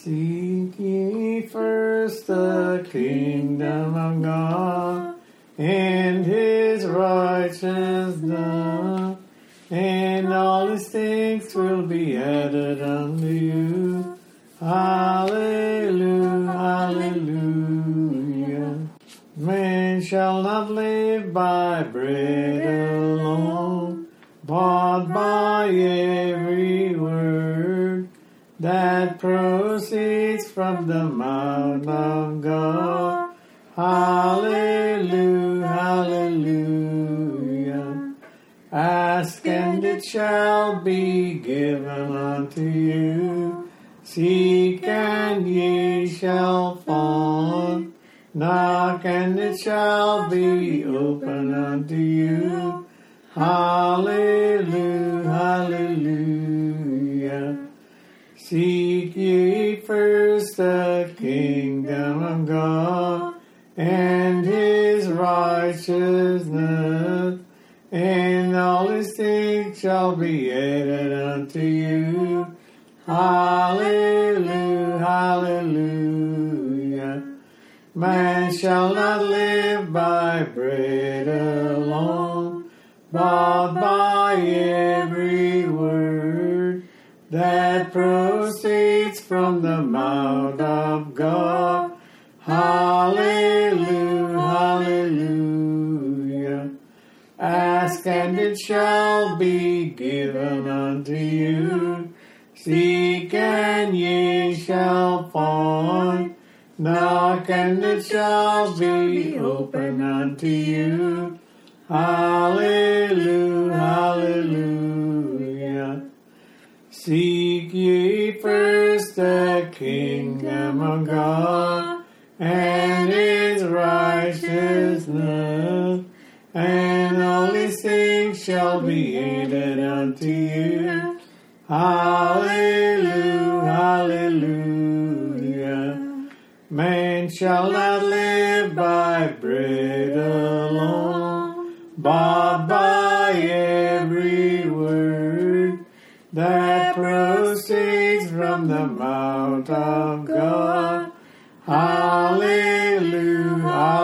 Seek ye first the kingdom of God and His righteousness, and all His things will be added unto you. Hallelujah, hallelujah. Man shall not live by bread alone, but by every word that proceeds from the mouth of God. Hallelujah, hallelujah. Ask and it shall be given unto you. Seek and ye shall find. Knock and it shall be open unto you. Hallelujah, hallelujah. Seek ye first the kingdom of God and His righteousness, and all His things shall be added unto you. Hallelujah, hallelujah. Man shall not live by bread alone, but by every word that proceeds from the mouth of God. Hallelujah, hallelujah. Ask and it shall be given unto you. Seek and ye shall find. Knock and it shall be open unto you. Hallelujah, hallelujah. Seek ye first the kingdom of God and His righteousness, and all His things shall be added unto you. Hallelujah, hallelujah. Man shall not live by bread alone, but by every word that proceeds from the mouth of God. Hallelujah,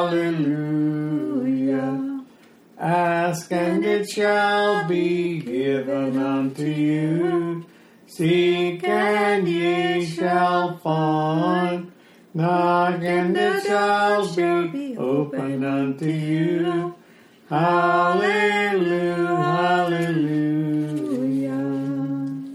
hallelujah. Ask and it shall be given unto you. Seek and ye shall find. Knock and it shall be open unto you. Hallelujah, hallelujah.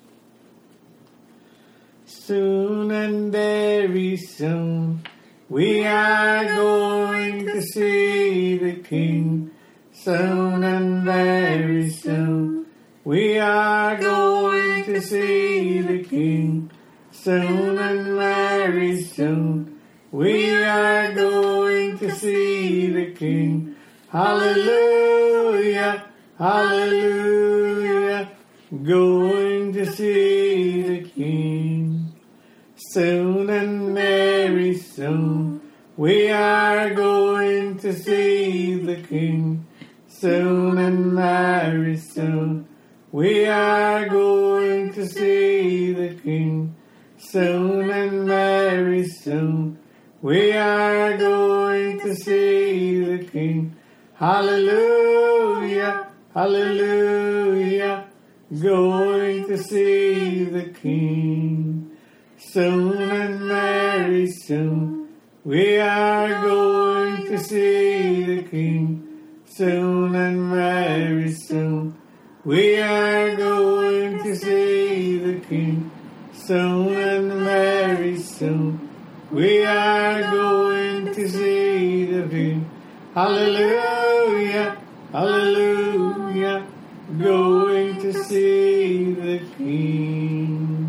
Soon and very soon we are going to see the King. Soon and very soon we are going to see the King. Soon and very soon we are going to see the King. Hallelujah, hallelujah, going to see the King. Soon and very soon we are going to see the King. Soon and very soon we are going to see the King. Soon and very soon we are going to see the King. Hallelujah, hallelujah, going to see the King. Soon and very soon we are going to see the King. Soon and very soon we are going to see the King. Soon and very soon we are going to see the King. Hallelujah, hallelujah, going to see the King.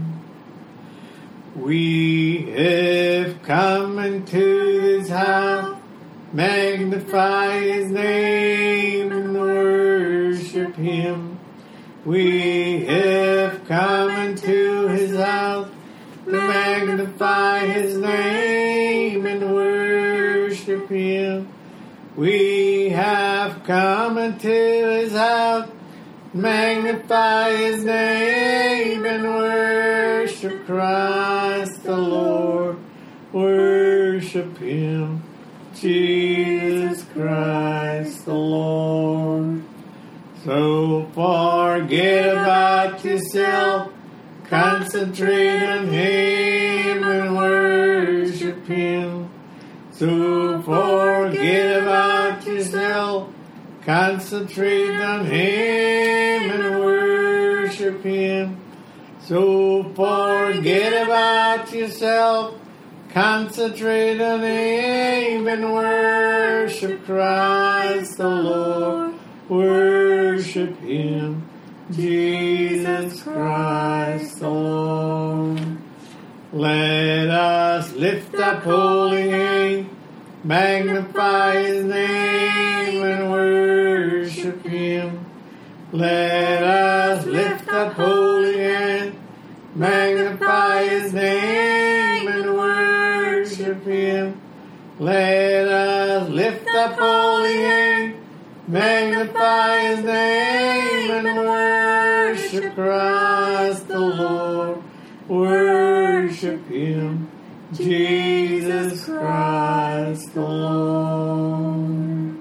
We have come into His house, magnify His name and worship Him. We have come into His house to magnify His name and worship Him. We have come into His house, magnify His name and worship Worship Christ the Lord. Worship Him, Jesus Christ the Lord. So forget about yourself, concentrate on Him and worship Him. So forget about yourself, concentrate on Him and worship Him. So forget about yourself, concentrate on Him and worship Christ the Lord. Worship Him, Jesus Christ the Lord. Let us lift up holy name, magnify His name and worship Him. Let us lift up holy name, magnify His name and worship Him. Let us lift up holy name, magnify His name and worship Christ the Lord. Worship Him, Jesus Christ the Lord.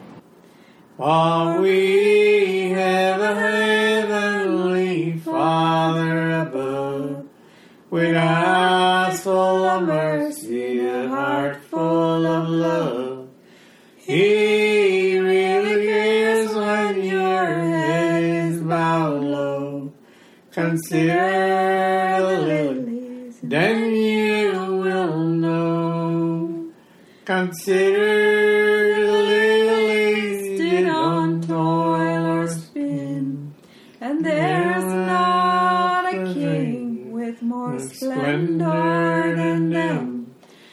For we have a heavenly Father above, with eyes full of mercy, a heart full of love. He really cares when your head is bowed low. Consider the lilies, then you will know. Consider the lilies, they don't toil or spin, and there's not a king with more splendor than them.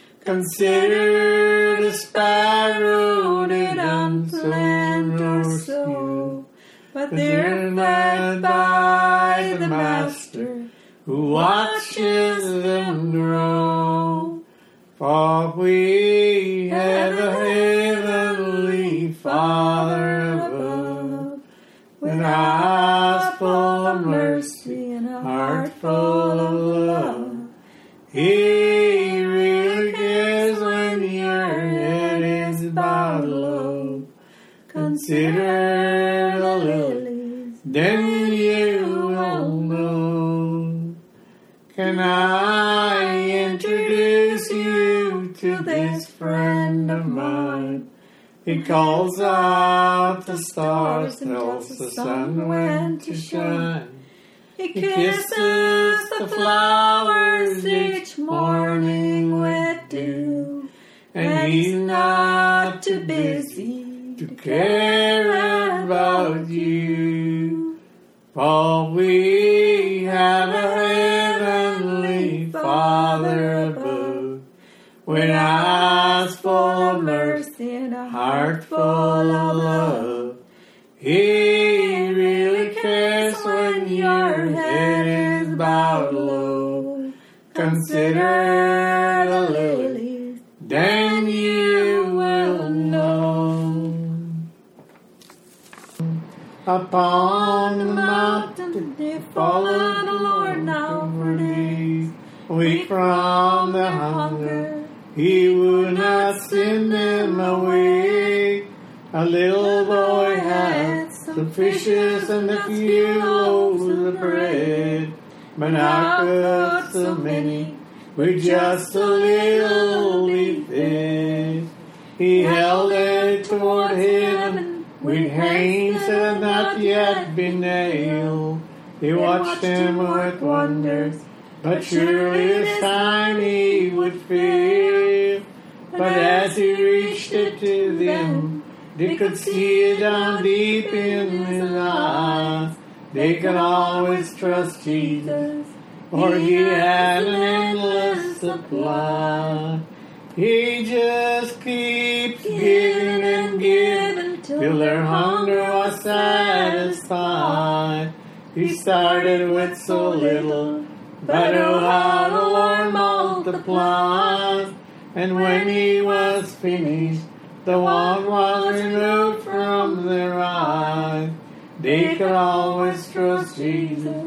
Consider the sparrow, they don't plant or sow, but they're fed by the Master who watches them grow. For we have a heavenly Father above, with eyes full of mercy and a heart full of love. He really cares when your head is bowed low. Consider the lilies, then you will know. Can I introduce you to this friend of mine? He calls out the stars, tells the sun when to shine. He kisses the flowers each morning with dew, and he's not too busy to care about you. For we have a heavenly Father above, with eyes full of mercy and a heart full of love. He really cares when your head is bowed low. Consider the lilies, then you will know. Upon the mountain they follow the Lord now for days. weak from the hunger, He would not send them away. A little boy had some fishes and a few loaves of bread, but not good so many, with just a little be fed. He held it toward heaven with hands that had not yet been nailed. He watched them with wonders, but surely this time he would fail. But as he reached it to them, they could see it down deep in his eyes. They could always trust Jesus, for He had an endless supply. He just keeps giving and giving till their hunger was satisfied. He started with so little, but oh how the Lord multiplies. And when He was finished, the want was removed from their eyes. They could always trust Jesus,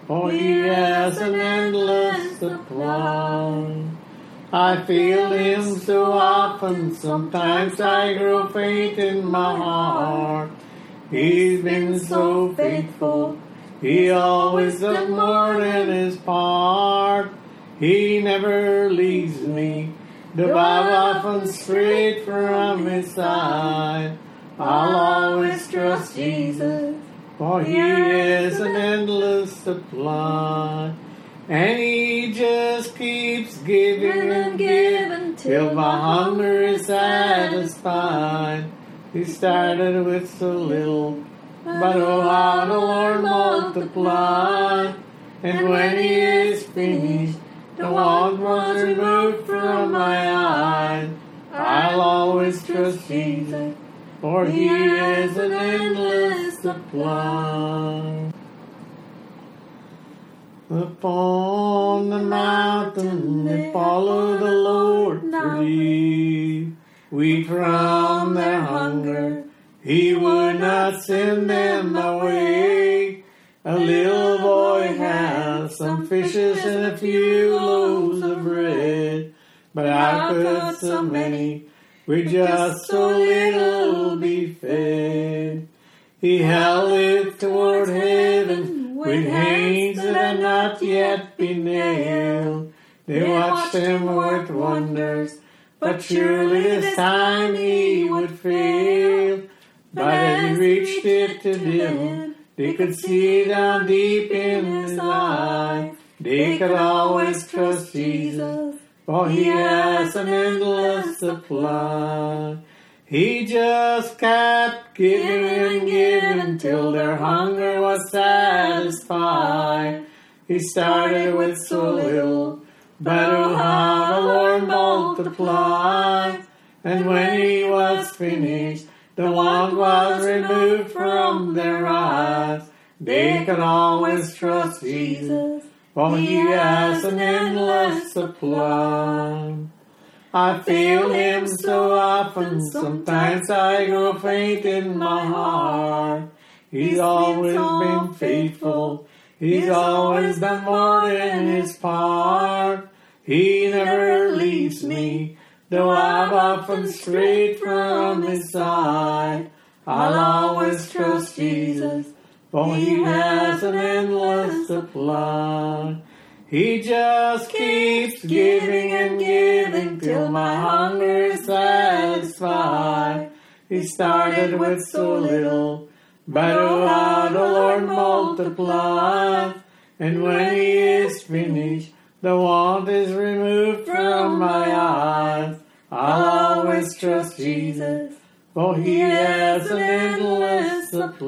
for He has an endless supply. I feel Him so often, sometimes I grow faint in my heart. He's been so faithful, He always does more than His part. He never leaves me, though I've often strayed from His side. I'll always trust Jesus, for He is an endless supply. And He just keeps giving and giving till my hunger is satisfied. He started with so little, but oh how the Lord multiply. And when He is finished, the want was removed from my eyes. I'll always trust Jesus, for He is an endless supply. Upon the mountain they follow the Lord free. Weak from their hunger, He would not send them away. A little boy has some fishes and a few loaves of bread, but how could so many with just so little be fed? He held it toward heaven with hands that had not yet been nailed. They watched Him work wonders, but surely this time He would fail. But as He reached it to them, they could see down deep in His eye. They could always trust Jesus, for He has an endless supply. He just kept giving and giving till their hunger was satisfied. He started with so little, but oh how the Lord multiplied. And when He was finished, the want was removed from their eyes. They can always trust Jesus, for He has an endless supply. I feel Him so often, sometimes I grow faint in my heart. He's always been faithful, He's always done more than His part. He never leaves me, though I've often strayed from His side. I'll always trust Jesus, for He has an endless supply. He just keeps giving and giving till my hunger is satisfied. He started with so little, but oh how the Lord multiplies. And when He is finished, the want is removed from my eyes. I'll always trust Jesus, for He has an endless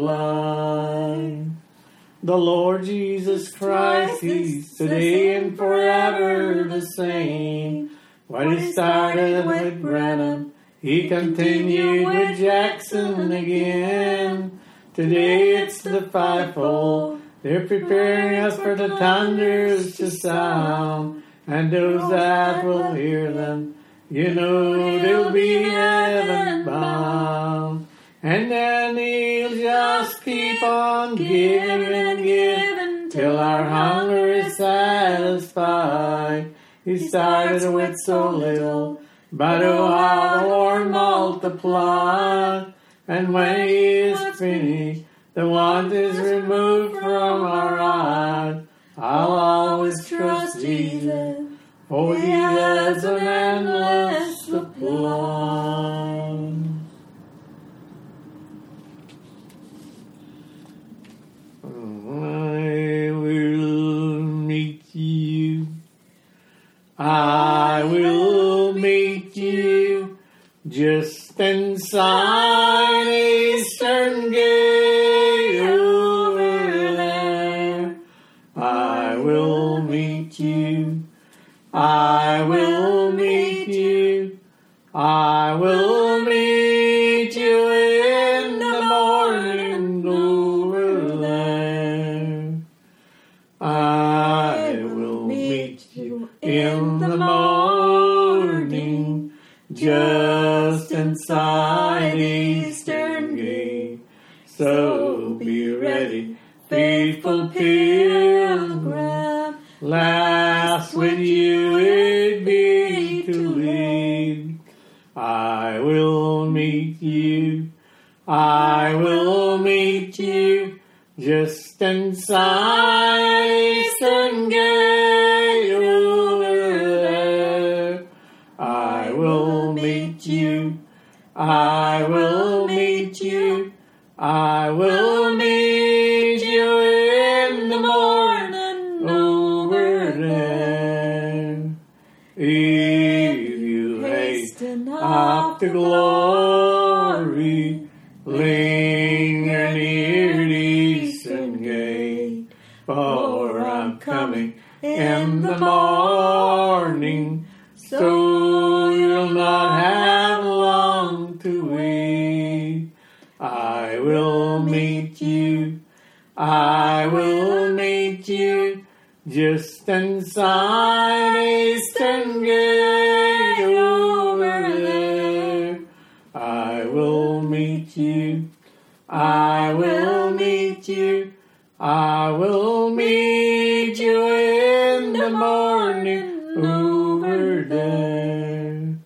supply. The Lord Jesus Christ, He's today and forever the same. What He started with Branham, He continued with Jackson again. Today it's the fivefold. They're preparing us for the thunders to sound. And those that will hear them, you know they'll be heaven bound. And then He'll just keep on giving and giving till our hunger is satisfied. He started with so little, but oh how the Lord multiplied. And when He is finished, the want is removed from our eyes. I'll always trust Jesus, for He has an endless supply. I will meet you. I will meet you just inside a certain gate over there. I will meet you. I will meet you. I will meet you in the morning over there. I will meet you in the morning just inside Eastern Gate. So be ready, faithful pilgrims. last with you it'd be to lead. I will meet you, I will meet you, just inside Eastern Gate over there. I will meet you, I will meet you, I will meet you in the morning over there. If you hasten up to glory, linger near the Eastern Gate, for I'm coming in the morning, so you'll not have long to wait. I will meet you, I will meet you, just inside Eastern Gate over there. I will meet you, I will meet you, I will meet you in the morning over there.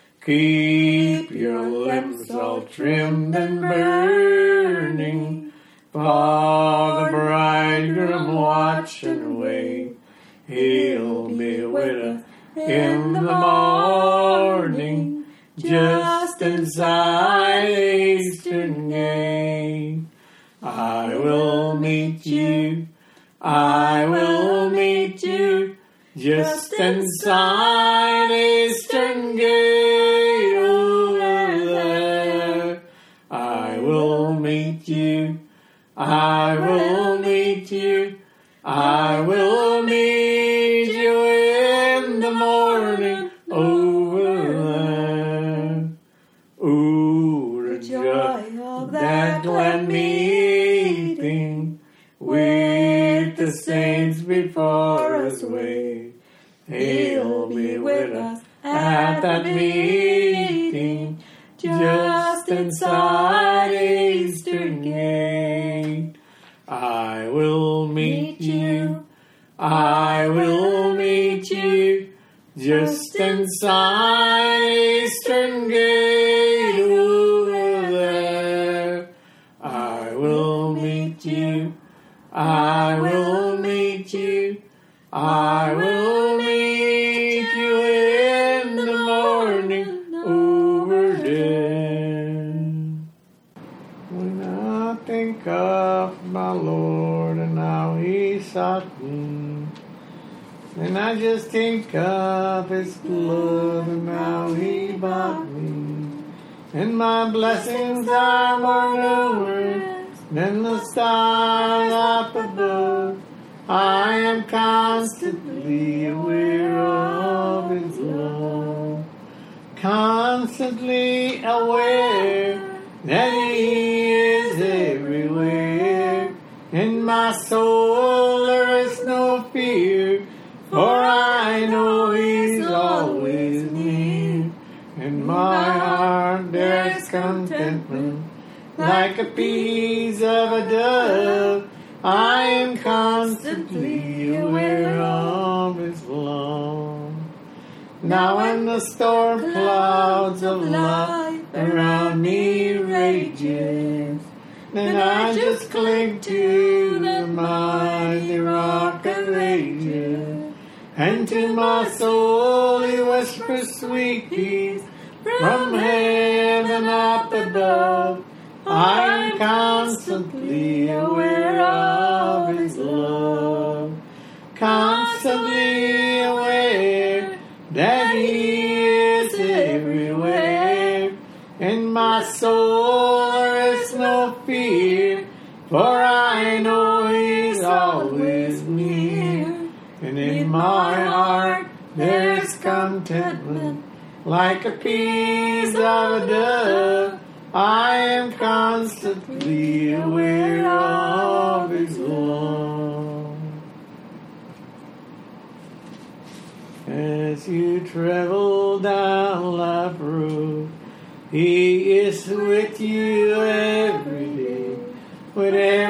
Keep your lamps all trimmed and burning, for the bridegroom watching wait. He'll be with us in the morning, just inside Eastern Gate. I will meet you, I will meet you, just inside Eastern Gate over there. I will meet you, I will meet you, I will meet you in the morning over there. Ooh, the joy of that glad meeting with the saints before us wait. He'll be with us at that meeting, just inside Eastern Gate. I will meet you, I will meet you, just inside Eastern Gate over there. I will meet you, I will meet you, I will meet you in the morning over there. When I think of my Lord and how He sought me, and I just think of His blood and how He bought me, and my blessings are more numerous than the stars up above. I am constantly aware of His love, constantly aware that He is everywhere. In my soul there is no fear, for I know He's always near. In my heart there is contentment, like a piece of a dove. I am constantly aware of His love. Now when the storm clouds of life around me rages, then I just cling to the mighty rock of ages. And to my soul He whispers sweet peace from heaven up above. I am constantly aware of His love, constantly aware that He is everywhere. In my soul there is no fear, for I know He's always near. And in my heart there is contentment, like a piece of a dove. I am constantly aware of His love. As you travel down life road, He is with you every day. With every step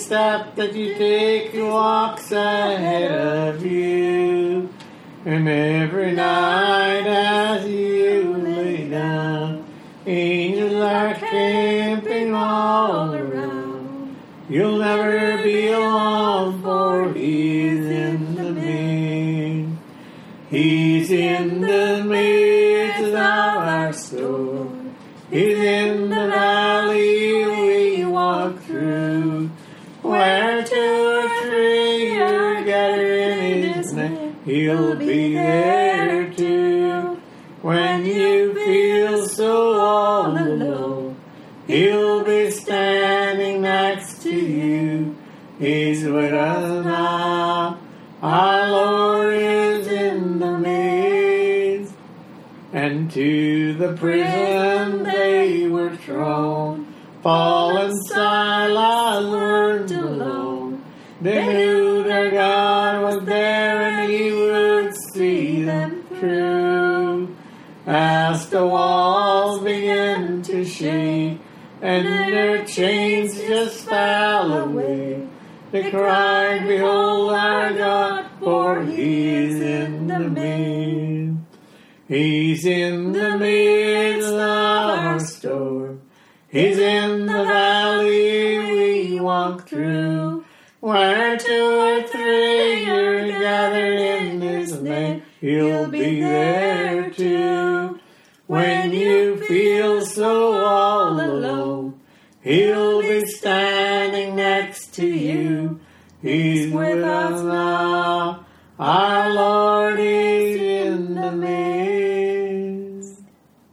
step that you take, He walks ahead of you. And every night as you lay down, angels are camping all around. You'll never be alone, for He's in the midst. He's in the midst of our storm. He's in the valley we walk through. Where two or three are gathered in His name, He'll be there too. When you feel so all alone, He'll be standing next to you. He's with us now. Our Lord is in the midst. And to the prison they were thrown. Paul and Silas weren't alone. They knew their God was there and He would see them through. As the walls began to shake and their chains just fell away, they cried, "Behold our God, for He is in the midst." He's in the midst of our storm. He's in the valley we walk through. Where two or three are gathered in His name, He'll be there too. When you feel so all alone, He'll be standing next to you. He's with us now. Our Lord is in the midst.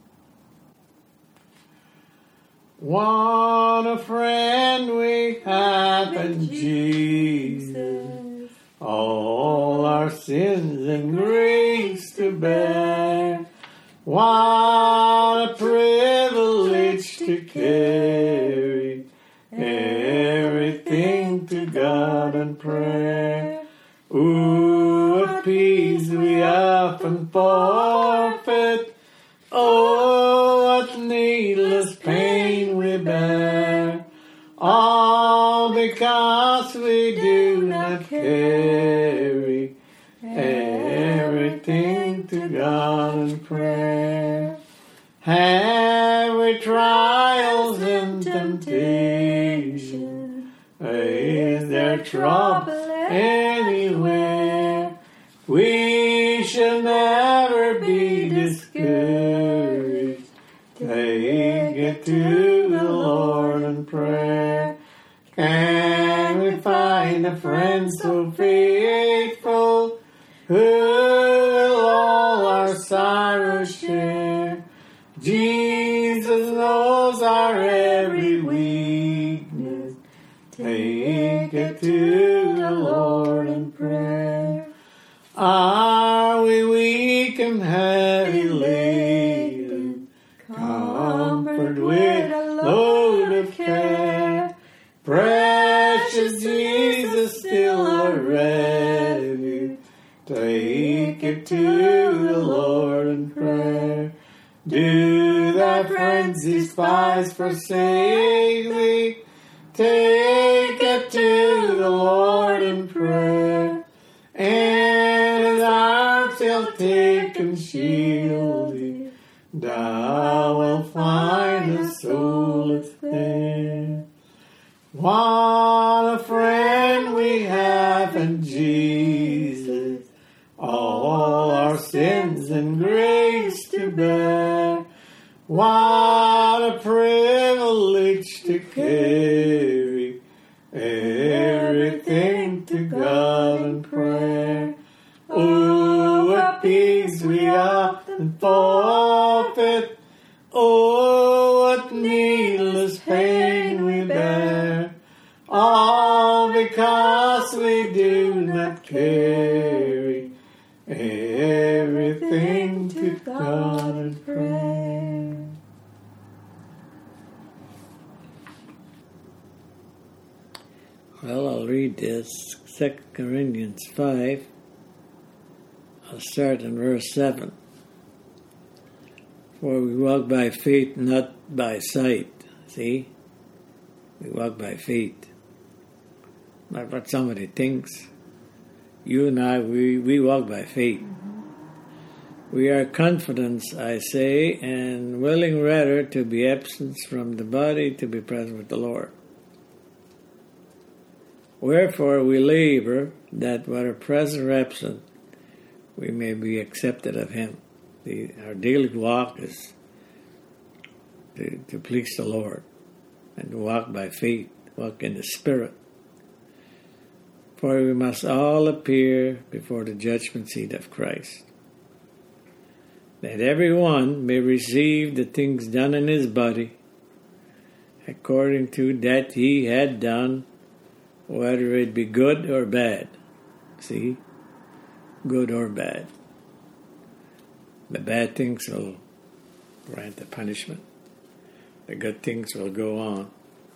What a friend we have in Jesus. All our sins and griefs to bear. What a privilege to carry everything to God in prayer. Ooh, what peace we often forfeit. Oh, what needless pain we bear. All because we do not carry everything to God in prayer. Have we trials and temptation? Is there trouble anywhere? We shall never be discouraged. Take it to the Lord in prayer. Can we find a friend so faithful who will all our sorrows share? Jesus knows our every weakness. Take it to the Lord in prayer. Are we weak and heavy laden, comfort with a load of care? Precious Jesus, still a refuge. Take it to the Lord in prayer. Do thy friends despise, forsake thee? Take it to the Lord in prayer. And His arms shall take and shield thee. Thou wilt find a solace there. What a friend we have in Jesus. All our sins and griefs to bear. What a privilege to carry everything to God in prayer. Oh, what peace we often forfeit. Oh, what needless pain we bear. All because we do not carry everything to God in prayer. Well, I'll read this. 2 Corinthians 5. I'll start in verse 7. For we walk by faith, not by sight. See? We walk by faith. not what somebody thinks. You and I, we walk by faith. We are confident, I say, and willing rather to be absent from the body to be present with the Lord. Wherefore we labor that whether present or absent, we may be accepted of Him. Our daily walk is to please the Lord and to walk by faith, walk in the Spirit. For we must all appear before the judgment seat of Christ, that every one may receive the things done in his body according to that he had done, whether it be good or bad. See? Good or bad. The bad things will grant the punishment. The good things will go on.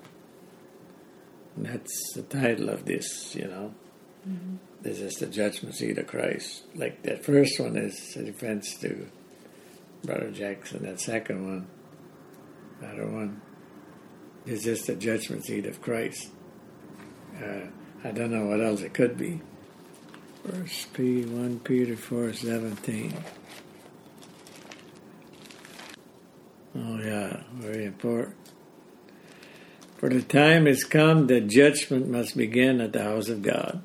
And that's the title of this, Mm-hmm. This is the judgment seat of Christ. Like that first one is a defense to Brother Jackson. That second one, another one, is just the judgment seat of Christ. I don't know what else it could be. 1 Peter 4:17. Oh yeah, very important. For the time has come that judgment must begin at the house of God.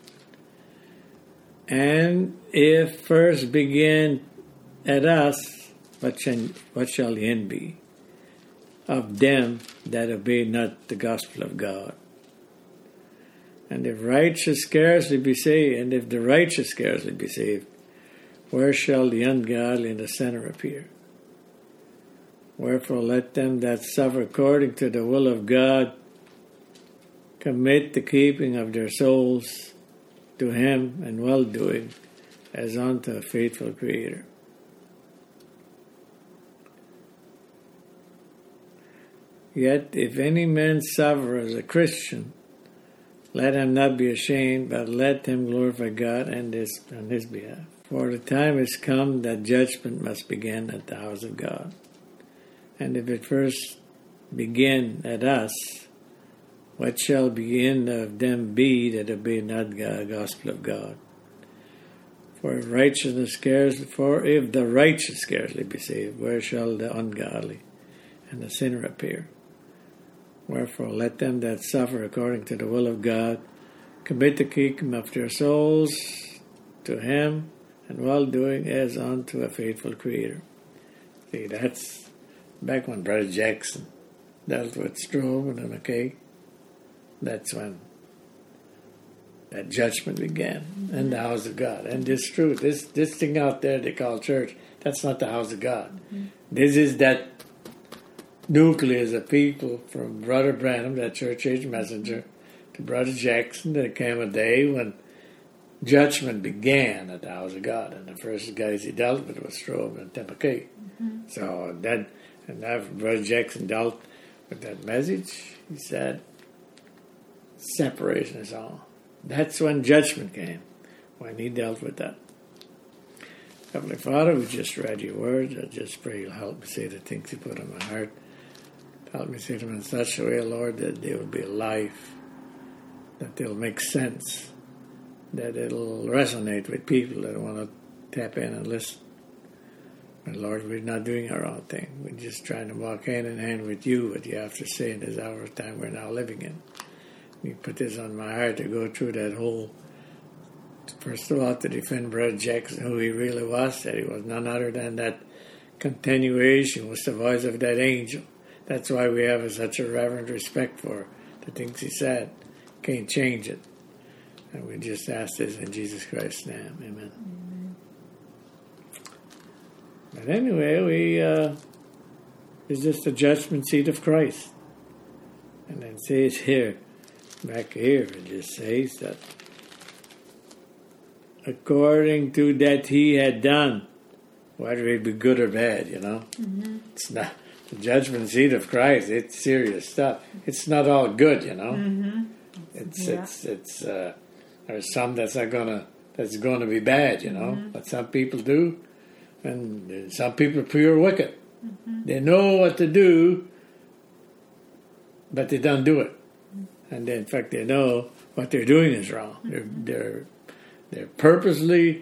And if first begin at us, what shall the end be? Of them that obey not the gospel of God. And if the righteous scarcely be saved, where shall the ungodly and the sinner appear? Wherefore let them that suffer according to the will of God commit the keeping of their souls to Him and well-doing as unto a faithful Creator. Yet if any man suffer as a Christian, let him not be ashamed, but let him glorify God on his behalf. For the time is come that judgment must begin at the house of God. And if it first begin at us, what shall the end of them be that obey not the gospel of God? For if the righteous scarcely be saved, where shall the ungodly and the sinner appear? Wherefore let them that suffer according to the will of God commit the keeping of their souls to Him and well-doing as unto a faithful Creator. See, that's back when Brother Jackson dealt with Strowman and McKay. That's when that judgment began in the house of God. And it's true. This thing out there they call church, that's not the house of God. Mm-hmm. This is that nucleus of people from Brother Branham, that church age messenger, to Brother Jackson. There came a day when judgment began at the house of God. And the first guys he dealt with was Strowman and Tim McKay. Mm-hmm. So then, and after Brother Jackson dealt with that message, he said, separation is all. That's when judgment came, when he dealt with that. Heavenly Father, we just read your words. I just pray you'll help me say the things you put on my heart. Help me say them in such a way, Lord, that they will be alive, that they'll make sense, that it'll resonate with people that want to tap in and listen. And Lord, we're not doing our own thing. We're just trying to walk hand in hand with you, what you have to say in this hour of time we're now living in. You put this on my heart to go through that whole, first of all, to defend Brother Jackson, who he really was, that he was none other than that continuation, was the voice of that angel. That's why we have such a reverent respect for the things he said. Can't change it. And we just ask this in Jesus Christ's name. Amen. But anyway, it's just the judgment seat of Christ. And then it says here, back here, it just says that according to that he had done, whether it be good or bad, Mm-hmm. It's not the judgment seat of Christ. It's serious stuff. It's not all good, Mm-hmm. It's there's some that's going to be bad, Mm-hmm. But some people do, and some people are pure wicked. Mm-hmm. They know what to do, but they don't do it. And in fact, they know what they're doing is wrong. They're purposely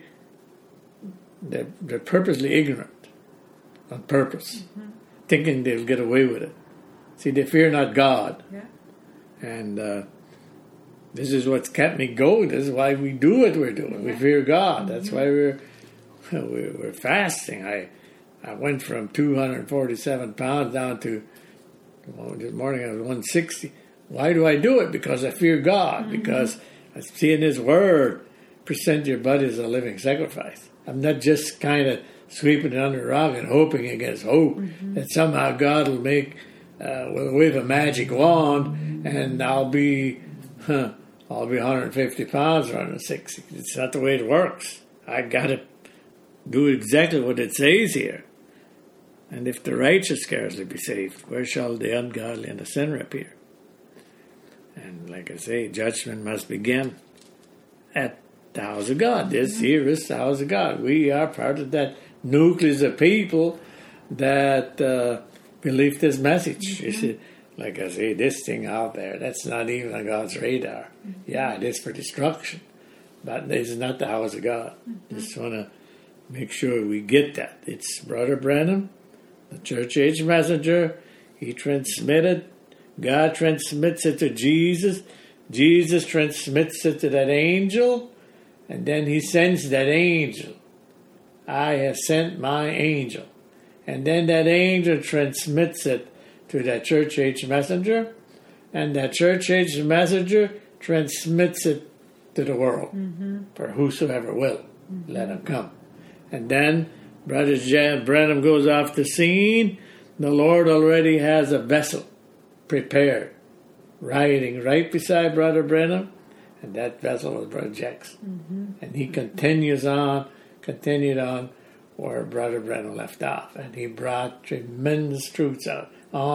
ignorant on purpose, thinking they'll get away with it. See, they fear not God. Yeah. And this is what's kept me going. This is why we do what we're doing. We fear God. That's why we're fasting. I went from 247 pounds down to, this morning I was 160. Why do I do it? Because I fear God. Because I see in His Word, present your body as a living sacrifice. I'm not just kind of sweeping it under the rug and hoping against hope that somehow God will will wave a magic wand and I'll be 150 pounds or 160. It's not the way it works. I got to do exactly what it says here. And if the righteous scarcely be saved, where shall the ungodly and the sinner appear? And like I say, judgment must begin at the house of God. This here is the house of God. We are part of that nucleus of people that believe this message. You see, like I say, this thing out there, that's not even on God's radar. Yeah, it is for destruction, but it's not the house of God. Just want to make sure we get that. It's Brother Branham, the church age messenger. He transmitted. God transmits it to Jesus. Jesus transmits it to that angel. And then He sends that angel. I have sent my angel. And then that angel transmits it to that church age messenger. And that church age messenger transmits it to the world. For whosoever will, let him come. And then Brother Branham goes off the scene. The Lord already has a vessel prepared, riding right beside Brother Branham. And that vessel was Brother Jackson. And he continued on where Brother Branham left off. And he brought tremendous truths out.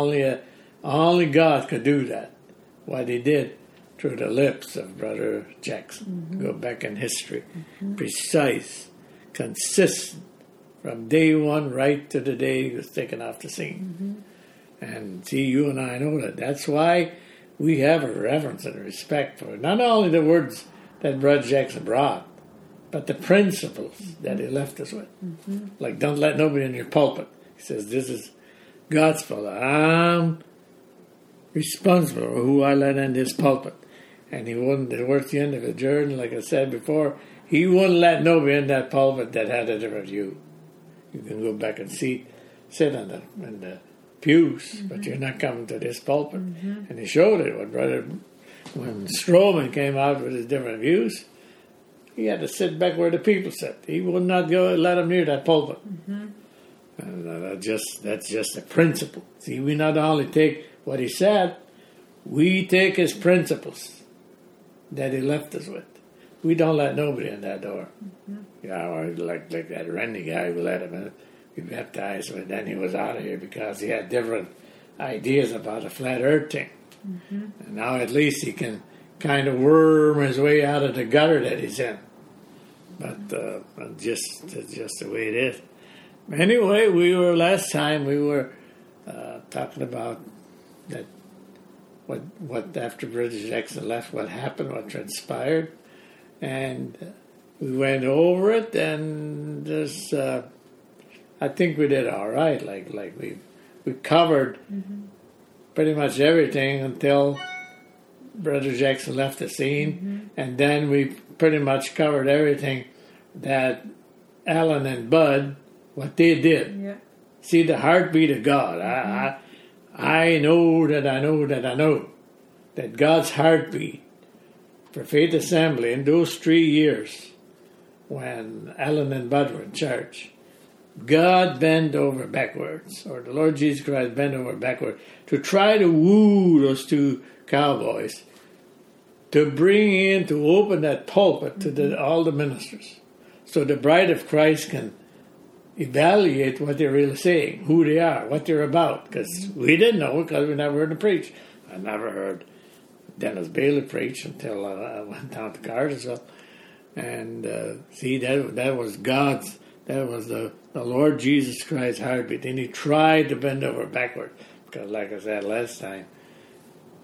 Only God could do that. What He did through the lips of Brother Jackson. Go back in history. Precise, consistent, from day one right to the day He was taken off the scene. And see, you and I know that. That's why we have a reverence and a respect for not only the words that Brother Jackson brought, but the principles that he left us with. Like, don't let nobody in your pulpit. He says, this is God's fellow. I'm responsible for who I let in this pulpit. And he wouldn't, towards the end of the journey, like I said before, he wouldn't let nobody in that pulpit that had a different view. You can go back and sit in the pews, but you're not coming to this pulpit. And he showed it when Strowman came out with his different views. He had to sit back where the people sit. He would not go let him near that pulpit. And that's just a principle. See, we not only take what he said, we take his principles that he left us with. We don't let nobody in that door. Yeah, or like that Randy guy, we let him be baptized, but then he was out of here because he had different ideas about the flat earth thing. And now at least he can kind of worm his way out of the gutter that he's in. But it's just the way it is. Anyway, last time we were talking about that what after Brother Jackson left, what happened, what transpired, and we went over it, and there's I think we did all right. Like we covered pretty much everything until Brother Jackson left the scene, and then we pretty much covered everything that Alan and Bud, what they did. Yeah. See the heartbeat of God. I know that God's heartbeat for Faith Assembly in those 3 years when Alan and Bud were in charge, God bent over backwards, or the Lord Jesus Christ bent over backward to try to woo those two cowboys to bring in, to open that pulpit to all the ministers, so the bride of Christ can evaluate what they're really saying, who they are, what they're about, because we didn't know, because we never heard them preach. I never heard Dennis Bailey preach until I went down to Cartersville. And see, that was God's, that was the Lord Jesus Christ's heartbeat. And he tried to bend over backward, because like I said last time,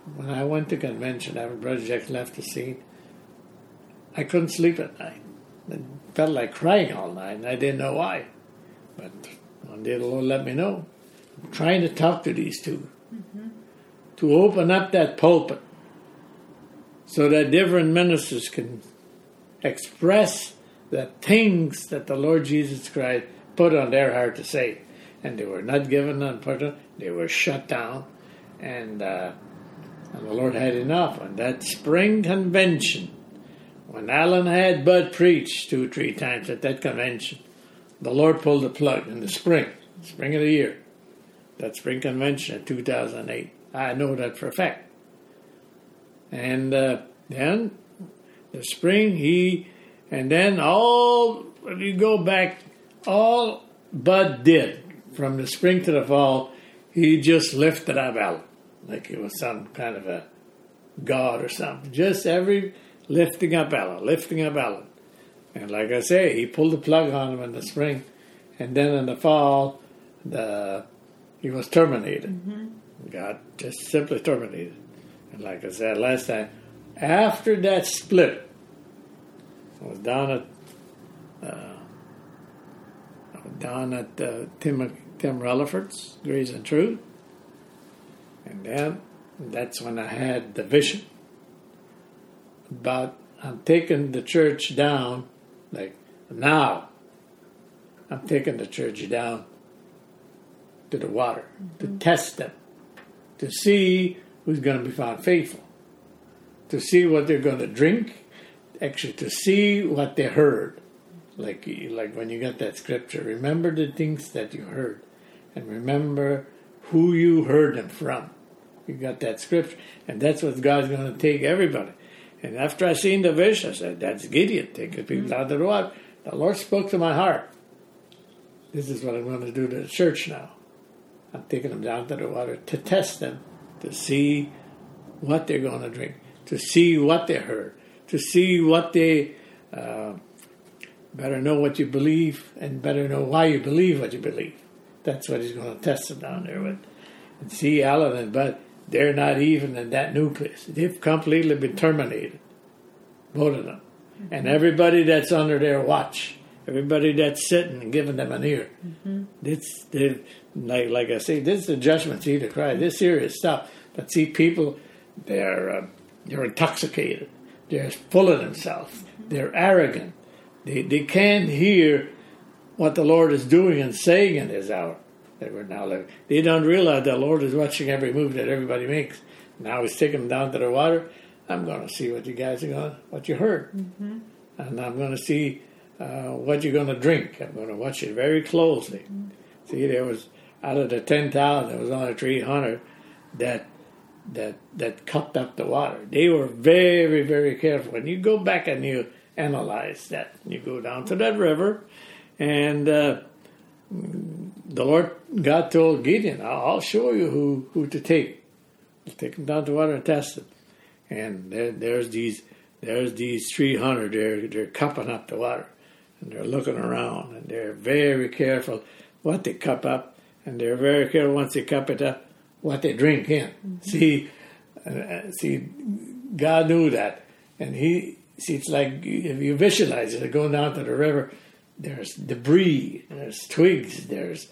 when I went to convention after Brother Jack left the scene, I couldn't sleep at night. It felt like crying all night, and I didn't know why. But one day the Lord let me know. I'm trying to talk to these two. To open up that pulpit so that different ministers can express the things that the Lord Jesus Christ put on their heart to say. And they were not given an opportunity. They were shut down. And the Lord had enough. And that spring convention, when Alan had Bud preach 2 or 3 times at that convention, the Lord pulled the plug in the spring of the year. That spring convention in 2008. I know that for a fact. And then the spring, and then when you go back, all Bud did from the spring to the fall, he just lifted up Alan like he was some kind of a god or something. Just every lifting up Alan. And like I say, he pulled the plug on him in the spring, and then in the fall, he was terminated. God just simply terminated. And like I said last time, after that split, I was down at Tim Rutherford's Grace and Truth, and then that's when I had the vision about I'm taking the church down. Like now, I'm taking the church down to the water to test them, to see who's going to be found faithful, to see what they're going to drink, actually to see what they heard. Like when you got that scripture, remember the things that you heard, and remember who you heard them from. You got that scripture, and that's what God's going to take everybody. And after I seen the vision, I said, that's Gideon, taking people out of the water. The Lord spoke to my heart. This is what I'm going to do to the church now. I'm taking them down to the water to test them, to see what they're going to drink, to see what they heard, to see what they better know what you believe and better know why you believe what you believe. That's what he's going to test them down there with. And see, Alan and Bud, they're not even in that nucleus. They've completely been terminated, both of them. And everybody that's under their watch, everybody that's sitting and giving them an ear, like I say, this is the judgment seat of Christ. This serious stuff. But see, people, they're intoxicated. They're full of themselves. They're arrogant. They can't hear what the Lord is doing and saying in this hour that we're now living. They don't realize the Lord is watching every move that everybody makes. Now He's taking them down to the water. I'm going to see what you guys what you heard. And I'm going to see what you're going to drink. I'm going to watch it very closely. See, there was, out of the 10,000, there was only 300 that cupped up the water. They were very, very careful. When you go back and you analyze that, you go down to that river, and the Lord God told Gideon, I'll show you who to take. Take them down to water and test them. And there's these 300. They're cupping up the water, and they're looking around, and they're very careful what they cup up, and they're very careful once they cup it up what they drink in. See, God knew that, and it's like if you visualize it, going down to the river. There's debris, there's twigs, there's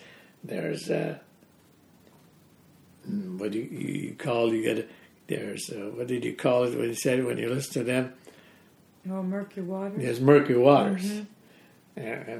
what do you call, there's, what did you call it when you said when you listen to them? Oh, murky waters. There's murky waters. And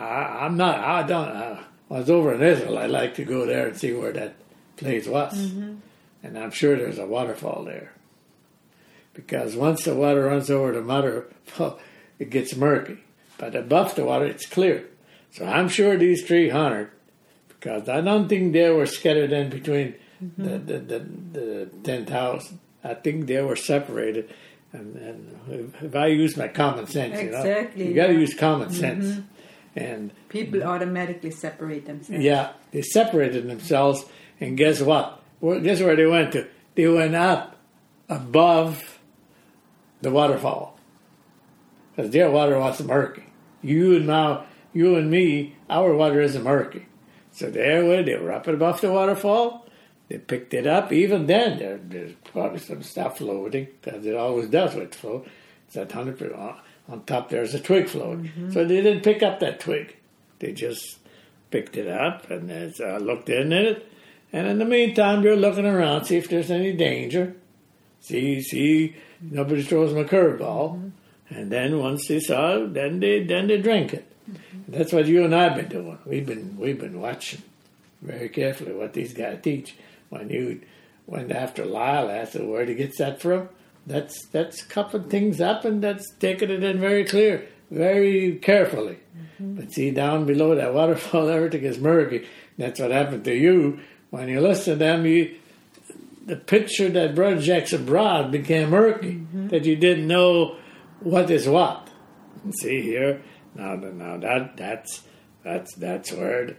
I was over in Israel. I like to go there and see where that place was. And I'm sure there's a waterfall there. Because once the water runs over the waterfall, it gets murky. But above the water, it's clear. So I'm sure these 300, because I don't think they were scattered in between the 10,000. I think they were separated. And if I use my common sense, you got to use common sense. And people automatically separate themselves. Yeah, they separated themselves. And guess what? Guess where they went to? They went up above the waterfall. Because their water was murky. You and me, our water isn't murky. So they were up above the waterfall, They picked it up. Even then, there's probably some stuff floating, because it always does with float. It's at 100%. On top, there's a twig floating. So they didn't pick up that twig. They just picked it up and looked in it. And in the meantime, they're looking around, see if there's any danger. See, nobody throws them a curveball. And then once they saw it, then they drink it. That's what you and I have been doing. We've been watching very carefully what these guys teach. When after Lyle asked where he gets that from, that's coupling things up and that's taking it in very clear, very carefully. But see, down below that waterfall, everything is murky. That's what happened to you. When you listen to them, the picture that Brother Jackson brought became murky, that you didn't know what is what. See here, now that's where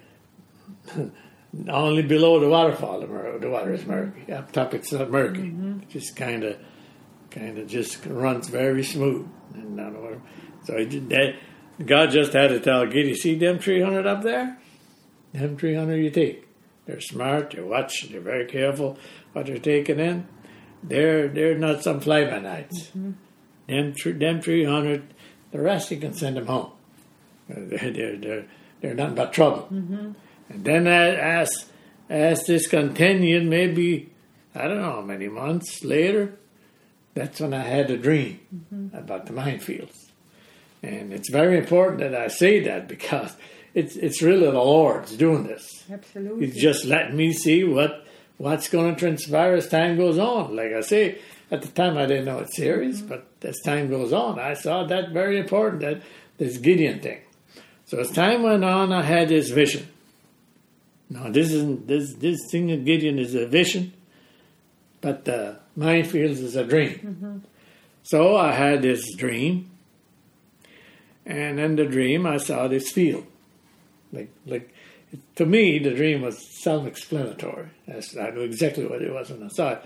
only below the waterfall the water is murky. Up top it's not murky. It just kind of just runs very smooth. And so God just had to tell Gideon, see them 300 up there? Them 300 you take. They're smart, they watch, they're very careful what they're taking in. They're not some fly-by-nights. Them 300, the rest you can send them home. They're nothing but trouble. And then as this continued, maybe, I don't know how many months later, that's when I had a dream about the minefields. And it's very important that I say that because it's really the Lord's doing this. Absolutely. He's just letting me see what's going to transpire as time goes on. Like I say, at the time I didn't know it's serious, but as time goes on, I saw that very important, that this Gideon thing. So as time went on, I had this vision. Now this thing of Gideon is a vision, but the minefields is a dream. So I had this dream, and in the dream I saw this field. Like to me, the dream was self-explanatory. I knew exactly what it was when I saw it.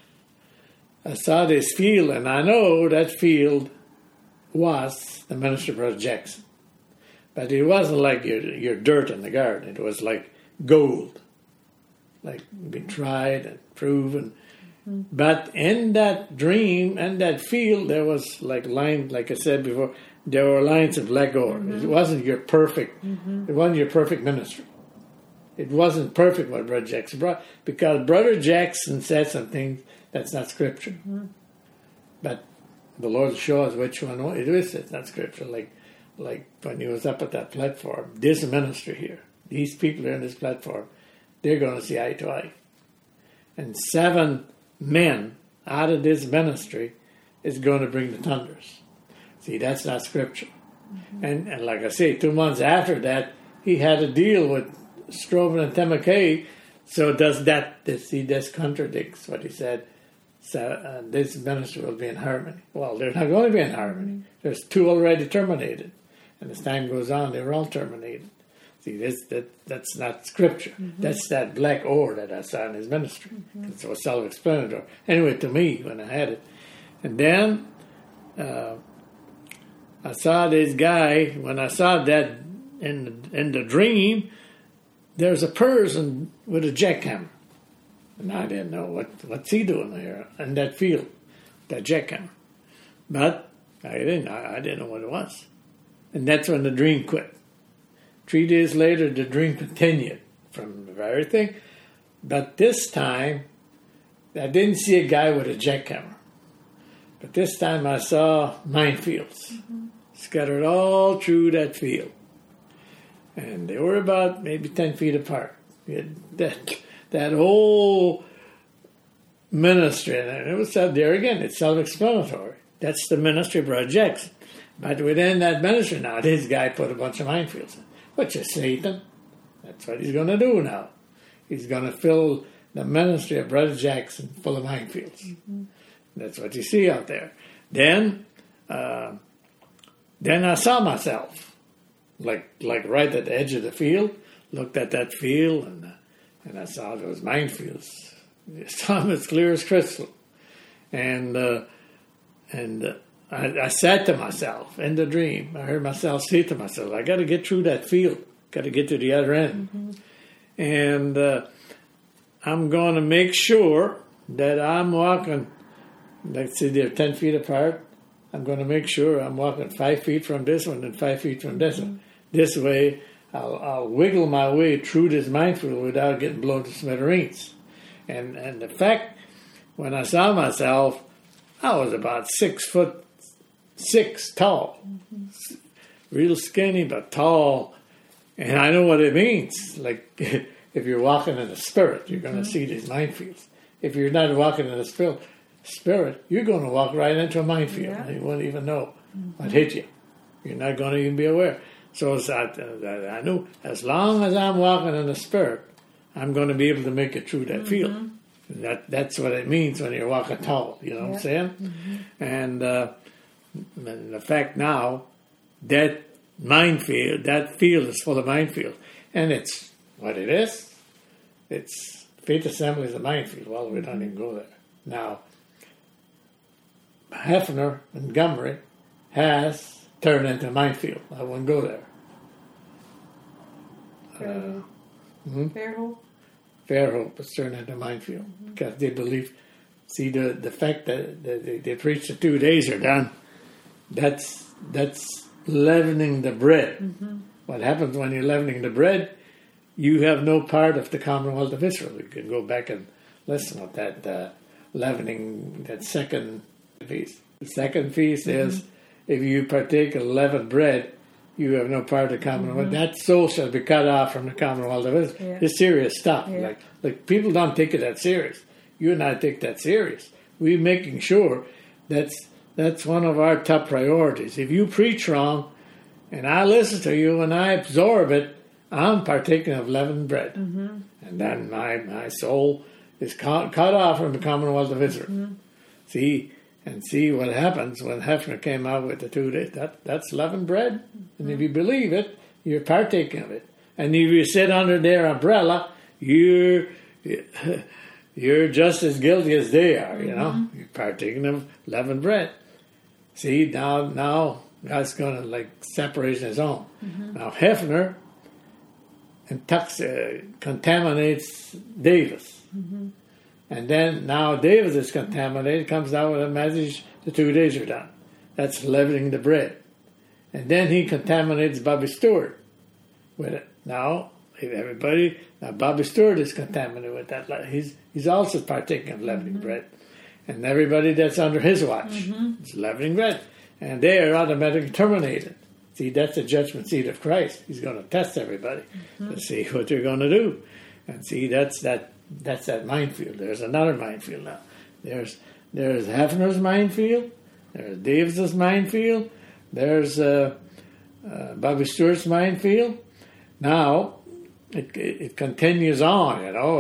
I saw this field, and I know that field was the minister of Brother Jackson. But it wasn't like your dirt in the garden. It was like gold, like been tried and proven. But in that dream and that field, there was like lines, like I said before, there were lines of black ore. It wasn't your perfect. It wasn't your perfect ministry. It wasn't perfect what Brother Jackson brought, because Brother Jackson said some things that's not scripture. But the Lord will show us which one it is. It's not scripture. Like when he was up at that platform, this ministry here, these people are in this platform, they're going to see eye to eye. And 7 men out of this ministry is going to bring the thunders. See, that's not scripture. And like I say, 2 months after that, he had a deal with Strobel and Temakay. So this contradicts what he said. So this ministry will be in harmony. Well, they're not going to be in harmony. There's 2 already terminated. And as time goes on, they're all terminated. See, that's not scripture. That's that black ore that I saw in his ministry. It's so self-explanatory. Anyway, to me, when I had it. And then I saw this guy, when I saw that in the dream, there's a person with a jackhammer. And I didn't know what's he doing there in that field, that jackhammer. But I didn't know what it was. And that's when the dream quit. 3 days later, the dream continued from the very thing. But this time, I didn't see a guy with a jackhammer. But this time I saw minefields scattered all through that field. And they were about maybe 10 feet apart. That whole ministry, and it was said there again, it's self-explanatory. That's the ministry of Brother Jackson. But within that ministry now, this guy put a bunch of minefields in, which is Satan. That's what he's going to do now. He's going to fill the ministry of Brother Jackson full of minefields. That's what you see out there. Then I saw myself, like right at the edge of the field, looked at that field, and I saw those minefields. I saw them as clear as crystal. And I said to myself in the dream, I heard myself say to myself, I got to get through that field, got to get to the other end. And I'm going to make sure that I'm walking, let's say they're 10 feet apart. I'm going to make sure I'm walking 5 feet from this one and 5 feet from this one. This way, I'll wiggle my way through this minefield without getting blown to smithereens. And the fact, when I saw myself, I was about 6'6" tall. Real skinny, but tall. And I know what it means. Like, if you're walking in the Spirit, you're going to see these minefields. If you're not walking in the Spirit, you're going to walk right into a minefield. Yeah. You won't even know what hit you. You're not going to even be aware. So I knew as long as I'm walking in the Spirit, I'm going to be able to make it through that field. That's what it means when you're walking tall. You know what I'm saying? And the fact now, that minefield, that field is full of minefield. And it's what it is. It's Faith Assembly is a minefield. Well, we don't even go there. Now, Hefner, Montgomery, has turned into a minefield. I wouldn't go there. Fairhope? Fairhope has turned into a minefield because they believe, see, the fact that they preach the 2 days are done, that's leavening the bread. What happens when you're leavening the bread? You have no part of the Commonwealth of Israel. You can go back and listen to that leavening, that second feast. The second feast is, if you partake of leavened bread, you have no part of the Commonwealth. That soul shall be cut off from the Commonwealth of Israel. Yeah. It's serious stuff. Yeah. Like people don't take it that serious. You and I take that serious. We're making sure that's one of our top priorities. If you preach wrong, and I listen to you and I absorb it, I'm partaking of leavened bread. And then my soul is cut off from the Commonwealth of Israel. See what happens when Hefner came out with the 2 days. That's leavened bread. And if you believe it, you're partaking of it. And if you sit under their umbrella, you're just as guilty as they are, you know. You're partaking of leavened bread. See, now God's going to separate his own. Now Hefner contaminates Davis. And then now Davis is contaminated, comes out with a message, the 2 days are done. That's leavening the bread. And then he contaminates Bobby Stewart with it. Now Bobby Stewart is contaminated with that. He's also partaking of leavening bread. And everybody that's under his watch is leavening bread. And they are automatically terminated. See, that's the judgment seat of Christ. He's going to test everybody to see what they're going to do. And see, that's that minefield. There's another minefield now. There's Hefner's minefield. There's Davis's minefield. There's Bobby Stewart's minefield. Now it continues on.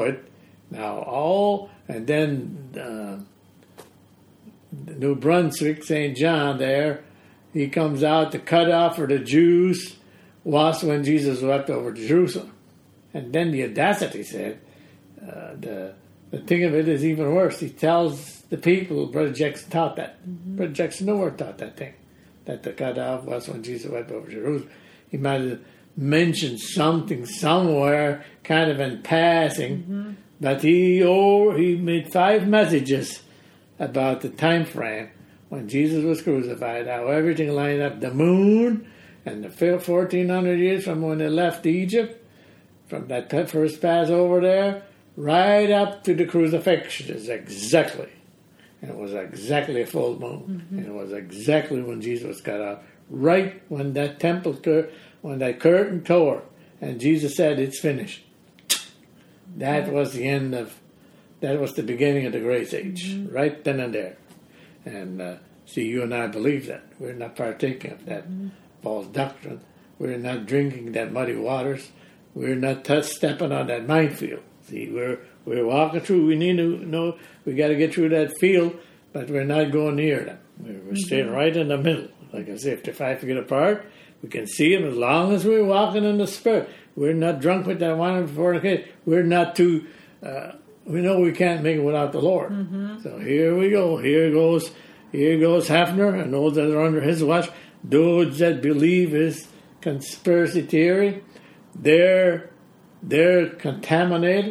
And then New Brunswick, St. John. There, he comes out to cut off for the Jews was when Jesus wept over Jerusalem. And then the audacity said, the thing of it is even worse. He tells the people, Brother Jackson taught that. Brother Jackson nowhere taught that thing, that the cutoff was when Jesus wept over Jerusalem. He might have mentioned something somewhere, kind of in passing, but he made 5 messages about the time frame when Jesus was crucified, how everything lined up, the moon, and the 1400 years from when they left Egypt, from that first Passover there, right up to the crucifixion is exactly. And it was exactly a full moon. And it was exactly when Jesus was cut off. Right when that when that curtain tore, and Jesus said, "It's finished." That was the end of, that was the beginning of the Grace Age, right then and there. And see, you and I believe that. We're not partaking of that false doctrine. We're not drinking that muddy waters. We're not stepping on that minefield. See, we're walking through. We need to know we got to get through that field, but we're not going near them. We're staying right in the middle. Like I say, if they're 5 feet apart, we can see them as long as we're walking in the Spirit. We're not drunk with that wine before the case. We're not too. We know we can't make it without the Lord. So here we go. Here goes Hefner and those that are under his watch. Those that believe his conspiracy theory, they're contaminated.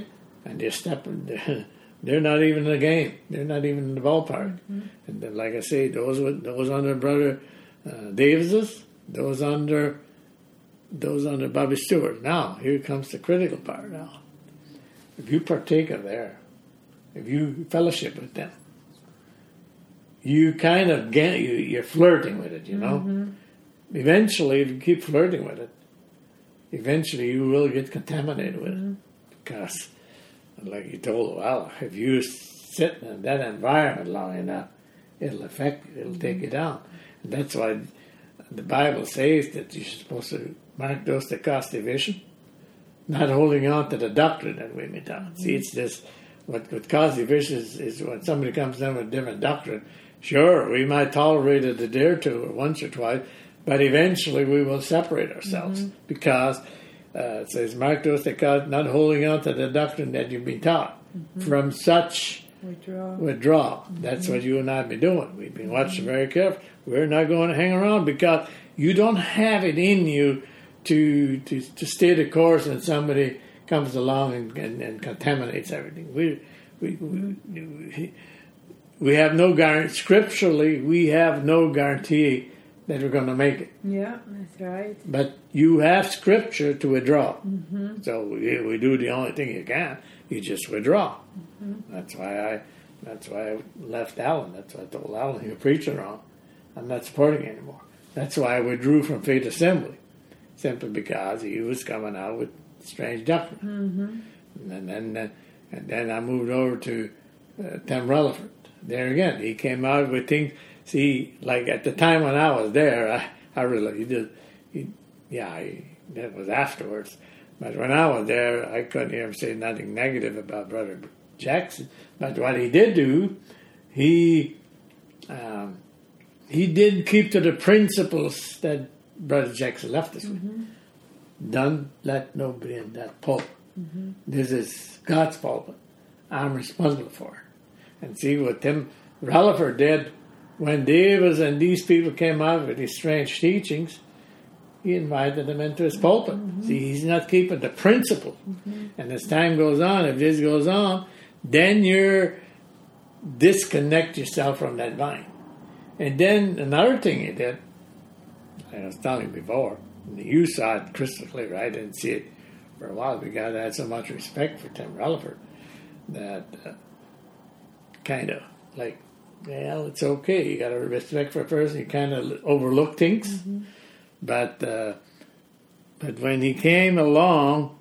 and they're stepping. They're not even in the game. They're not even in the ballpark. And then, like I say, those under Brother Davis's, those under Bobby Stewart. Now, here comes the critical part. Now, if you partake of there, if you fellowship with them, you kind of you're flirting with it. You know. Eventually, if you keep flirting with it, eventually you will get contaminated with it, because, like you told, well, if you sit in that environment long enough, it'll affect you, it'll take you down. And that's why the Bible says that you're supposed to mark those that cause division, not holding on to the doctrine that we meet down. See, it's this, what causes division is when somebody comes down with a different doctrine. Sure, we might tolerate it a day or two or once or twice, but eventually we will separate ourselves, because it says, mark those that cause not holding on to the doctrine that you've been taught. From such withdraw. That's what you and I have been doing. We've been watching very carefully. We're not going to hang around, because you don't have it in you to stay the course and somebody comes along and contaminates everything. We have no guarantee. Scripturally, we have no guarantee that we're going to make it. Yeah, that's right. But you have Scripture to withdraw. So we do the only thing you can. You just withdraw. That's why I left Alan. That's why I told Alan, you're preaching wrong. I'm not supporting anymore. That's why I withdrew from Faith Assembly, simply because he was coming out with strange doctrine. And then I moved over to Tim Relaford. There again, he came out with things. See, like at the time when I was there, I really that was afterwards. But when I was there, I couldn't hear him say nothing negative about Brother Jackson. But what he did do, he did keep to the principles that Brother Jackson left us with. Don't let nobody in that pulpit. This is God's pulpit. I'm responsible for it. And see what Tim Relaford did when Davis and these people came out with these strange teachings. He invited them into his pulpit. See, he's not keeping the principle. And as time goes on, if this goes on, then you're disconnect yourself from that vine. And then another thing he did, I was telling you before, you saw it crystal clear. I didn't see it for a while because I had so much respect for Tim Relaford that kind of like, well, it's okay. You got to respect for a person. You kind of overlook things. But when he came along,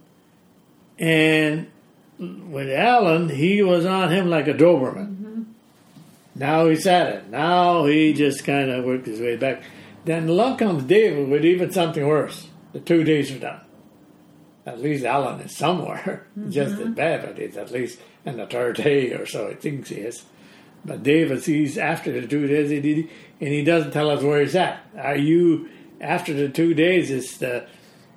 and with Alan, he was on him like a Doberman. Now he's at it. Now he just kind of worked his way back. Then along comes David with even something worse. The 2 days are done. At least Alan is somewhere. Just as bad, but he's at least in the third day or so, he thinks he is. But David sees after the 2 days, and he doesn't tell us where he's at. Are you, after the 2 days, it's the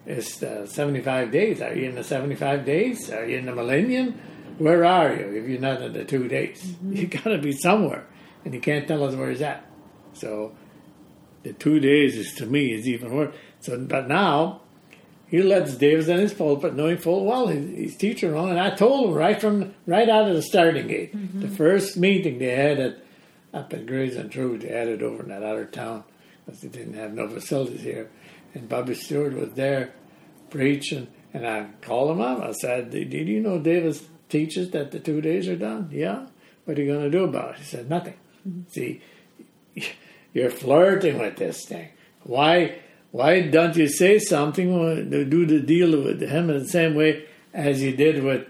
75 days. Are you in the 75 days? Are you in the millennium? Where are you if you're not in the 2 days? You got to be somewhere, and he can't tell us where he's at. So the 2 days is, to me, is even worse. So, but now he lets Davis in his pulpit, knowing full well he's teaching wrong. And I told him right out of the starting gate, the first meeting they had up at Grays and Truth, they had it over in that other town because they didn't have no facilities here. And Bobby Stewart was there preaching, and I called him up. I said, "Did you know Davis teaches that the 2 days are done?" "Yeah." "What are you going to do about it?" He said, "Nothing." See, you're flirting with this thing. Why don't you say something to do the deal with him in the same way as you did with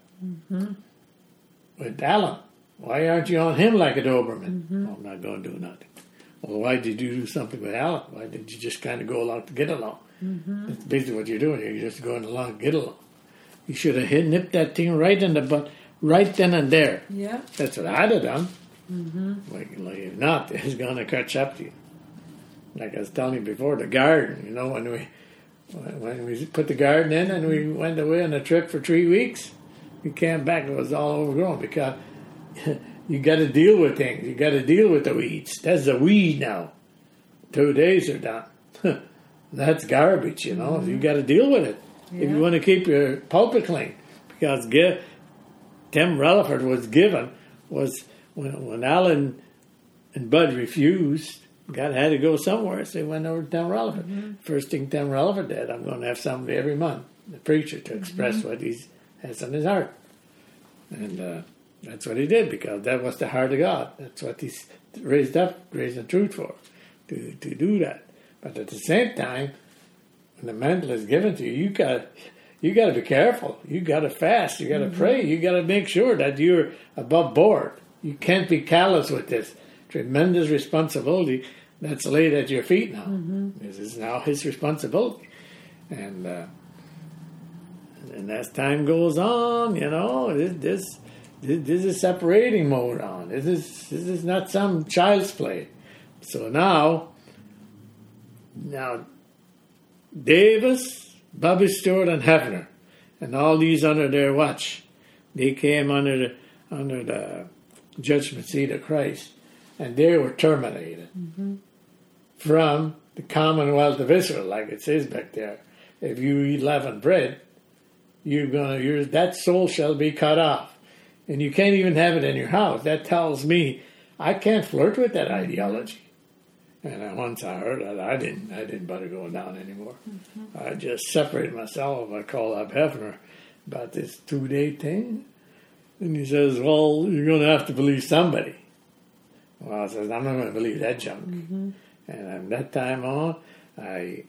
Alan? Why aren't you on him like a Doberman? "Oh, I'm not going to do nothing." "Well, why did you do something with Alan? Why did you just kind of go along to get along?" That's basically what you're doing here. You're just going along to get along. You should have nipped that thing right in the butt, right then and there. Yeah. That's what I'd have done. Like if not, it's going to catch up to you. Like I was telling you before, the garden, you know, when we put the garden in and we went away on a trip for 3 weeks, we came back, it was all overgrown because you got to deal with things. You got to deal with the weeds. That's a weed now. 2 days are done. That's garbage, you know. You got to deal with it if you want to keep your pulpit clean. Because Tim Relaford was given was when Alan and Bud refused. God had to go somewhere, so they went over to Tim Relaford. First thing Tim Relaford did, I'm going to have somebody every month, the preacher, to express what he has on his heart. And that's what he did, because that was the heart of God. That's what he's raised the truth for, to do that. But at the same time, when the mantle is given to you, you got to be careful. You got to fast. You got to pray. You got to make sure that you're above board. You can't be callous with this tremendous responsibility that's laid at your feet now. This is now his responsibility, and as time goes on, this is separating mode on. This is not some child's play. So now Davis, Bobby Stewart, and Hefner, and all these under their watch, they came under the judgment seat of Christ, and they were terminated from the Commonwealth of Israel, like it says back there. If you eat leavened bread, that soul shall be cut off, and you can't even have it in your house. That tells me I can't flirt with that ideology. And once I heard that, I didn't bother going down anymore. I just separated myself. I called up Hefner about this 2-day thing, and he says, "Well, you're going to have to believe somebody." Well, I says, "I'm not going to believe that junk." And from that time on, I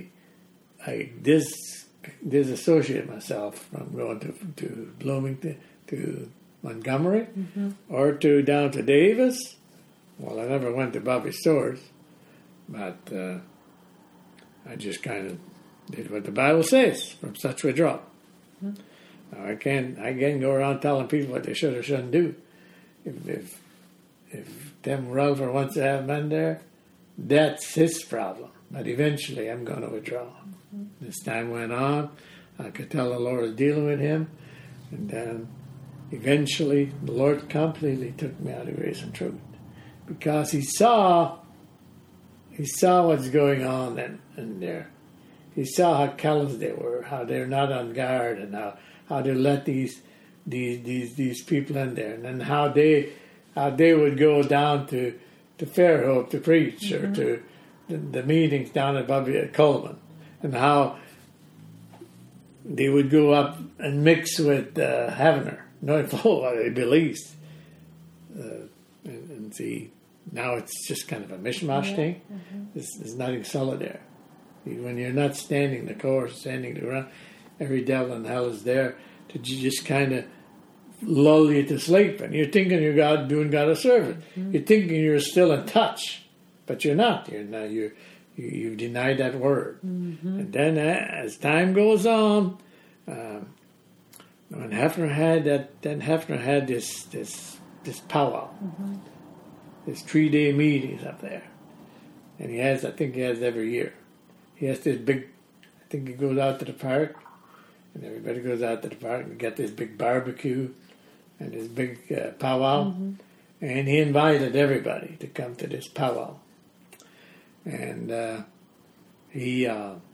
disassociate myself from going to Bloomington, to Montgomery, or down to Davis. Well, I never went to Bobby Stewart's, but I just kind of did what the Bible says: from such withdraw. Now, I can't go around telling people what they should or shouldn't do. If Tim Relaford wants to have men there, that's his problem. But eventually, I'm going to withdraw. As time went on, I could tell the Lord was dealing with him, and then eventually, the Lord completely took me out of grace and truth, because He saw what's going on in there. He saw how callous they were, how they're not on guard, and how they let these people in there, and then how they would go down to Fairhope to preach, or to the meetings down at Bobby Coleman, and how they would go up and mix with Hefner, knowing full what they believed, and see. Now it's just kind of a mishmash thing. There's nothing solid there. When you're not standing the course, standing the ground, every devil in hell is there to just kind of lull you to sleep. And you're thinking you're doing God a service. You're thinking you're still in touch, but you're not. You've denied that word. And then as time goes on, when Hefner had this powwow. There's 3-day meetings up there. And I think he has every year. He has this big, I think he goes out to the park, and everybody goes out to the park and get this big barbecue and this big powwow. And he invited everybody to come to this powwow. And he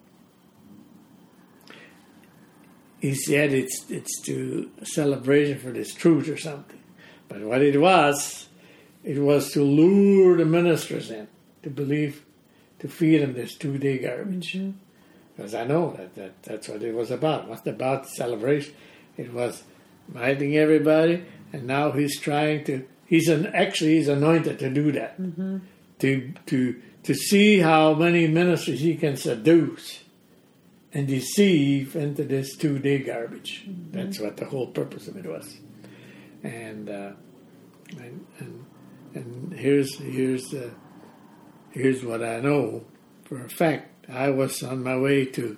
said it's to a celebration for this truth or something. But what it was to lure the ministers in to believe, to feed them this 2-day garbage. Because I know that's what it was about. It wasn't about celebration. It was inviting everybody, and now he's trying to. He's anointed to do that. To see how many ministers he can seduce and deceive into this 2-day garbage. That's what the whole purpose of it was. And here's what I know for a fact. I was on my way to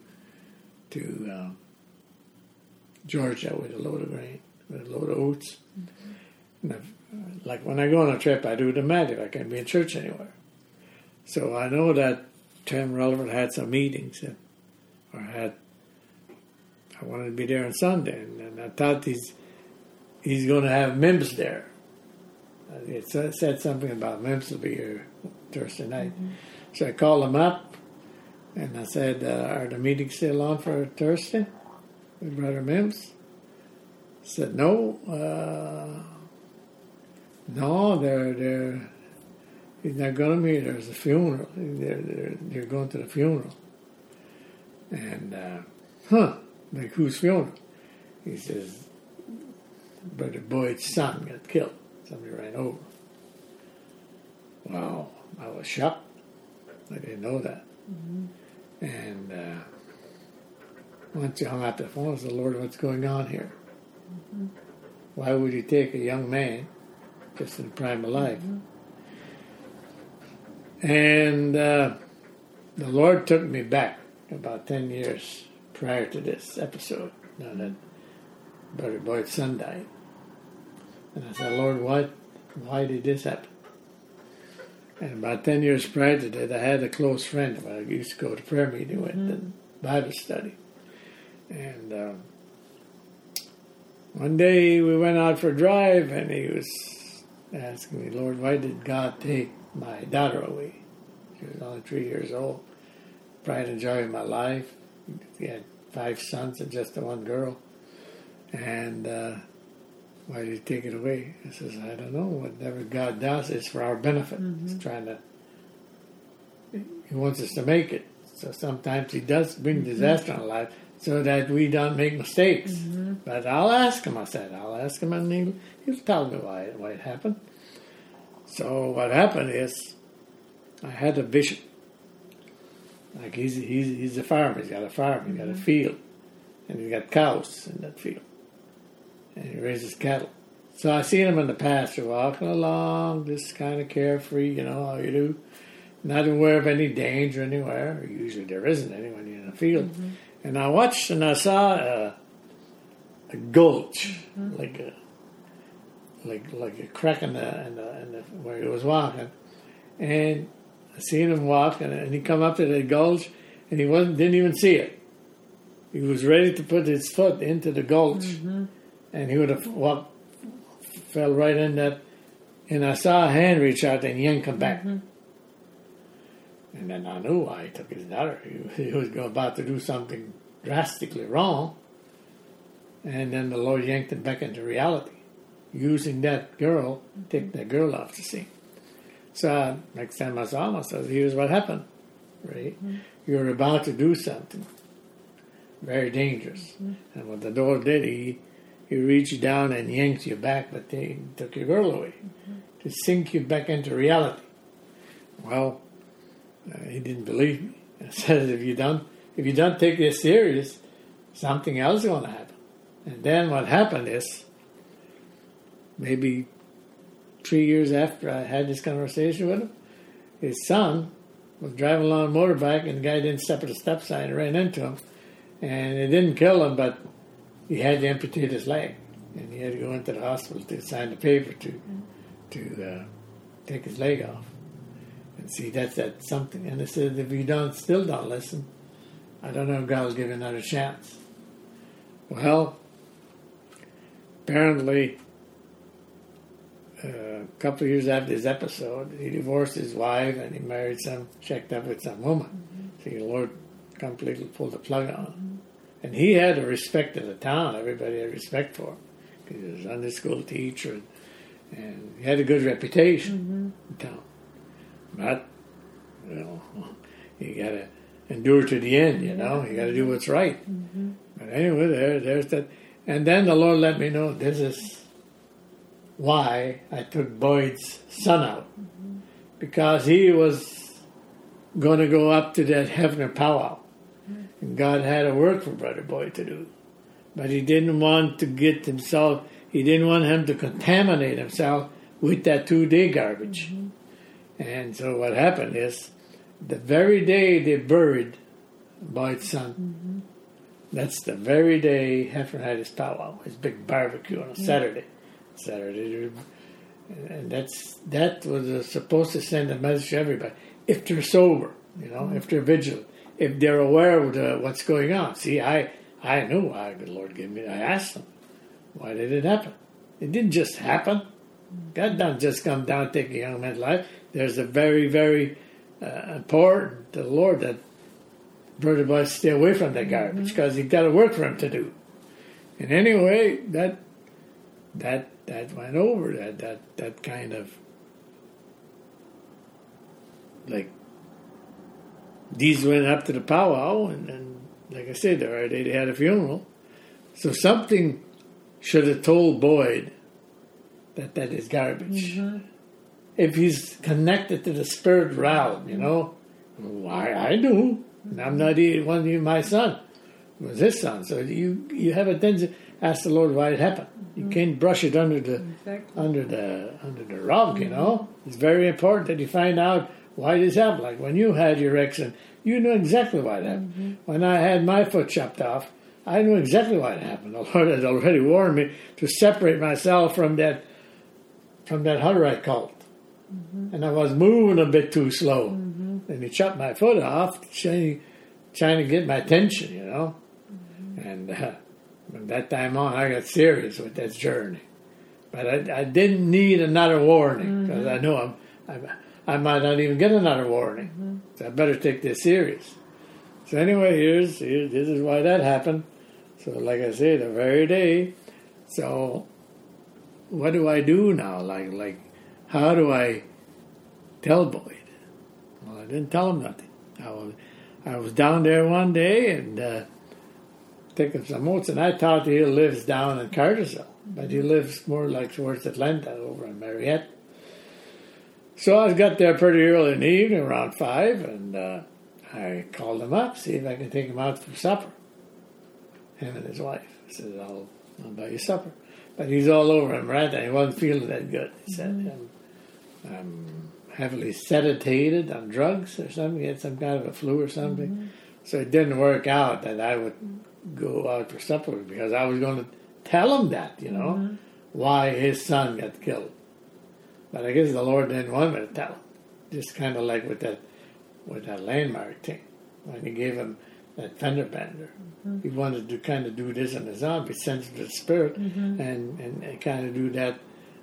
Georgia with a load of grain, with a load of oats. Like when I go on a trip, I do the math if I can be in church anywhere. So I know that Tim Relaford had some meetings, I wanted to be there on Sunday, and I thought he's going to have Mims there. It said something about Mims will be here Thursday night. So I called him up, and I said, are the meetings still on for Thursday with Brother Mims? said, no, he's not going to meet. There's a funeral. They're going to the funeral. And, like whose funeral? He says, Brother Boyd's son got killed. Somebody ran over. Wow, I was shocked. I didn't know that. Mm-hmm. And once you hung up the phone, I said, Lord, what's going on here? Mm-hmm. Why would you take a young man just in the prime of life? Mm-hmm. And the Lord took me back about 10 years prior to this episode, now that Brother Boyd's son died. And I said, Lord, why did this happen? And about 10 years prior to that, I had a close friend who I used to go to prayer meeting with and Bible study. And one day we went out for a drive, and he was asking me, Lord, why did God take my daughter away? She was only 3 years old. Pride and joy of my life. He had 5 sons and just the one girl. And why did he take it away? I says, I don't know. Whatever God does is for our benefit. He's trying to, he wants us to make it. So sometimes he does bring disaster in our life so that we don't make mistakes. But I'll ask him, I said. I'll ask him, and he'll tell me why it happened. So what happened is I had a vision. Like he's a farmer. He's got a farm. He's got a field. And he's got cows in that field. And he raises cattle. So I seen him in the pasture walking along, just kind of carefree, you know how you do. Not aware of any danger anywhere. Usually there isn't any when you're in the field. And I watched and I saw a gulch, like a crack in the where he was walking. And I seen him walk, and he come up to the gulch, and he didn't even see it. He was ready to put his foot into the gulch, and he would have fell right in that. And I saw a hand reach out and yank him back. And then I knew why he took his daughter. He was about to do something drastically wrong. And then the Lord yanked him back into reality, using that girl, take that girl off the scene. So next time I saw him, I said, here's what happened, right? You're about to do something very dangerous. And what the Lord did, he reached down and yanked you back, but he took your girl away to sink you back into reality. Well, he didn't believe me. I said, if you don't take this serious, something else is going to happen. And then what happened is, maybe 3 years after I had this conversation with him, his son was driving along a motorbike, and the guy didn't step at the stop sign and ran into him. And it didn't kill him, but he had to amputate his leg. And he had to go into the hospital to sign the paper to take his leg off. And see, that's something. And I said, if you still don't listen, I don't know if God will give you another chance. Well, apparently, a couple of years after this episode, he divorced his wife and he married checked up with some woman. So the Lord completely pulled the plug on him. And he had a respect in the town. Everybody had respect for him. Because he was a Sunday school teacher and he had a good reputation in town. But, you got to endure to the end, you know. You got to do what's right. But anyway, there's that. And then the Lord let me know this is why I took Boyd's son out. Because he was going to go up to that Hefner powwow. And God had a work for Brother Boyd to do. But he didn't want to he didn't want him to contaminate himself with that 2-day garbage. And so what happened is, the very day they buried Boyd's son, that's the very day Hefner had his powwow, his big barbecue on a Saturday. And that was supposed to send a message to everybody. If they're sober, if they're vigilant, if they're aware of what's going on. See, I knew why the Lord gave me. I asked him, why did it happen? It didn't just happen. God doesn't just come down and take a young man's life. There's a very, very important to the Lord that Brother Boyd stay away from that garbage because he's got a work for him to do. And anyway, that that went over. That kind of, like, these went up to the powwow, and like I said, they had a funeral. So something should have told Boyd that is garbage. If he's connected to the spirit realm, you know, I do. And I'm not even my son. It was his son. So you have a tendency to ask the Lord why it happened. You can't brush it under the rug, you know. It's very important that you find out why this happened. Like when you had your accident, you know exactly why it happened. When I had my foot chopped off, I knew exactly why it happened. The Lord had already warned me to separate myself from that Hutterite cult. And I was moving a bit too slow. And he chopped my foot off, trying to get my attention, you know. And from that time on, I got serious with that journey. But I didn't need another warning, because I know I might not even get another warning. So I better take this serious. So anyway, this is why that happened. So like I say, the very day. So what do I do now? Like how do I tell Boyd? Well, I didn't tell him nothing. I was down there one day and taking some notes, and I thought he lives down in Cartersville, but he lives more like towards Atlanta, over in Marietta. So I got there pretty early in the evening, around 5, and I called him up, see if I can take him out for supper. Him and his wife. I said, I'll buy you supper. But he's all over in Marietta, and he wasn't feeling that good. He said, I'm heavily sedated on drugs or something. He had some kind of a flu or something. So it didn't work out that I would go out for supper, because I was going to tell him that, you know, why his son got killed. But I guess the Lord didn't want me to tell him. Just kind of like with that landmark thing. When he gave him that fender bender. He wanted to kind of do this on his own, be sensitive to the spirit, and kind of do that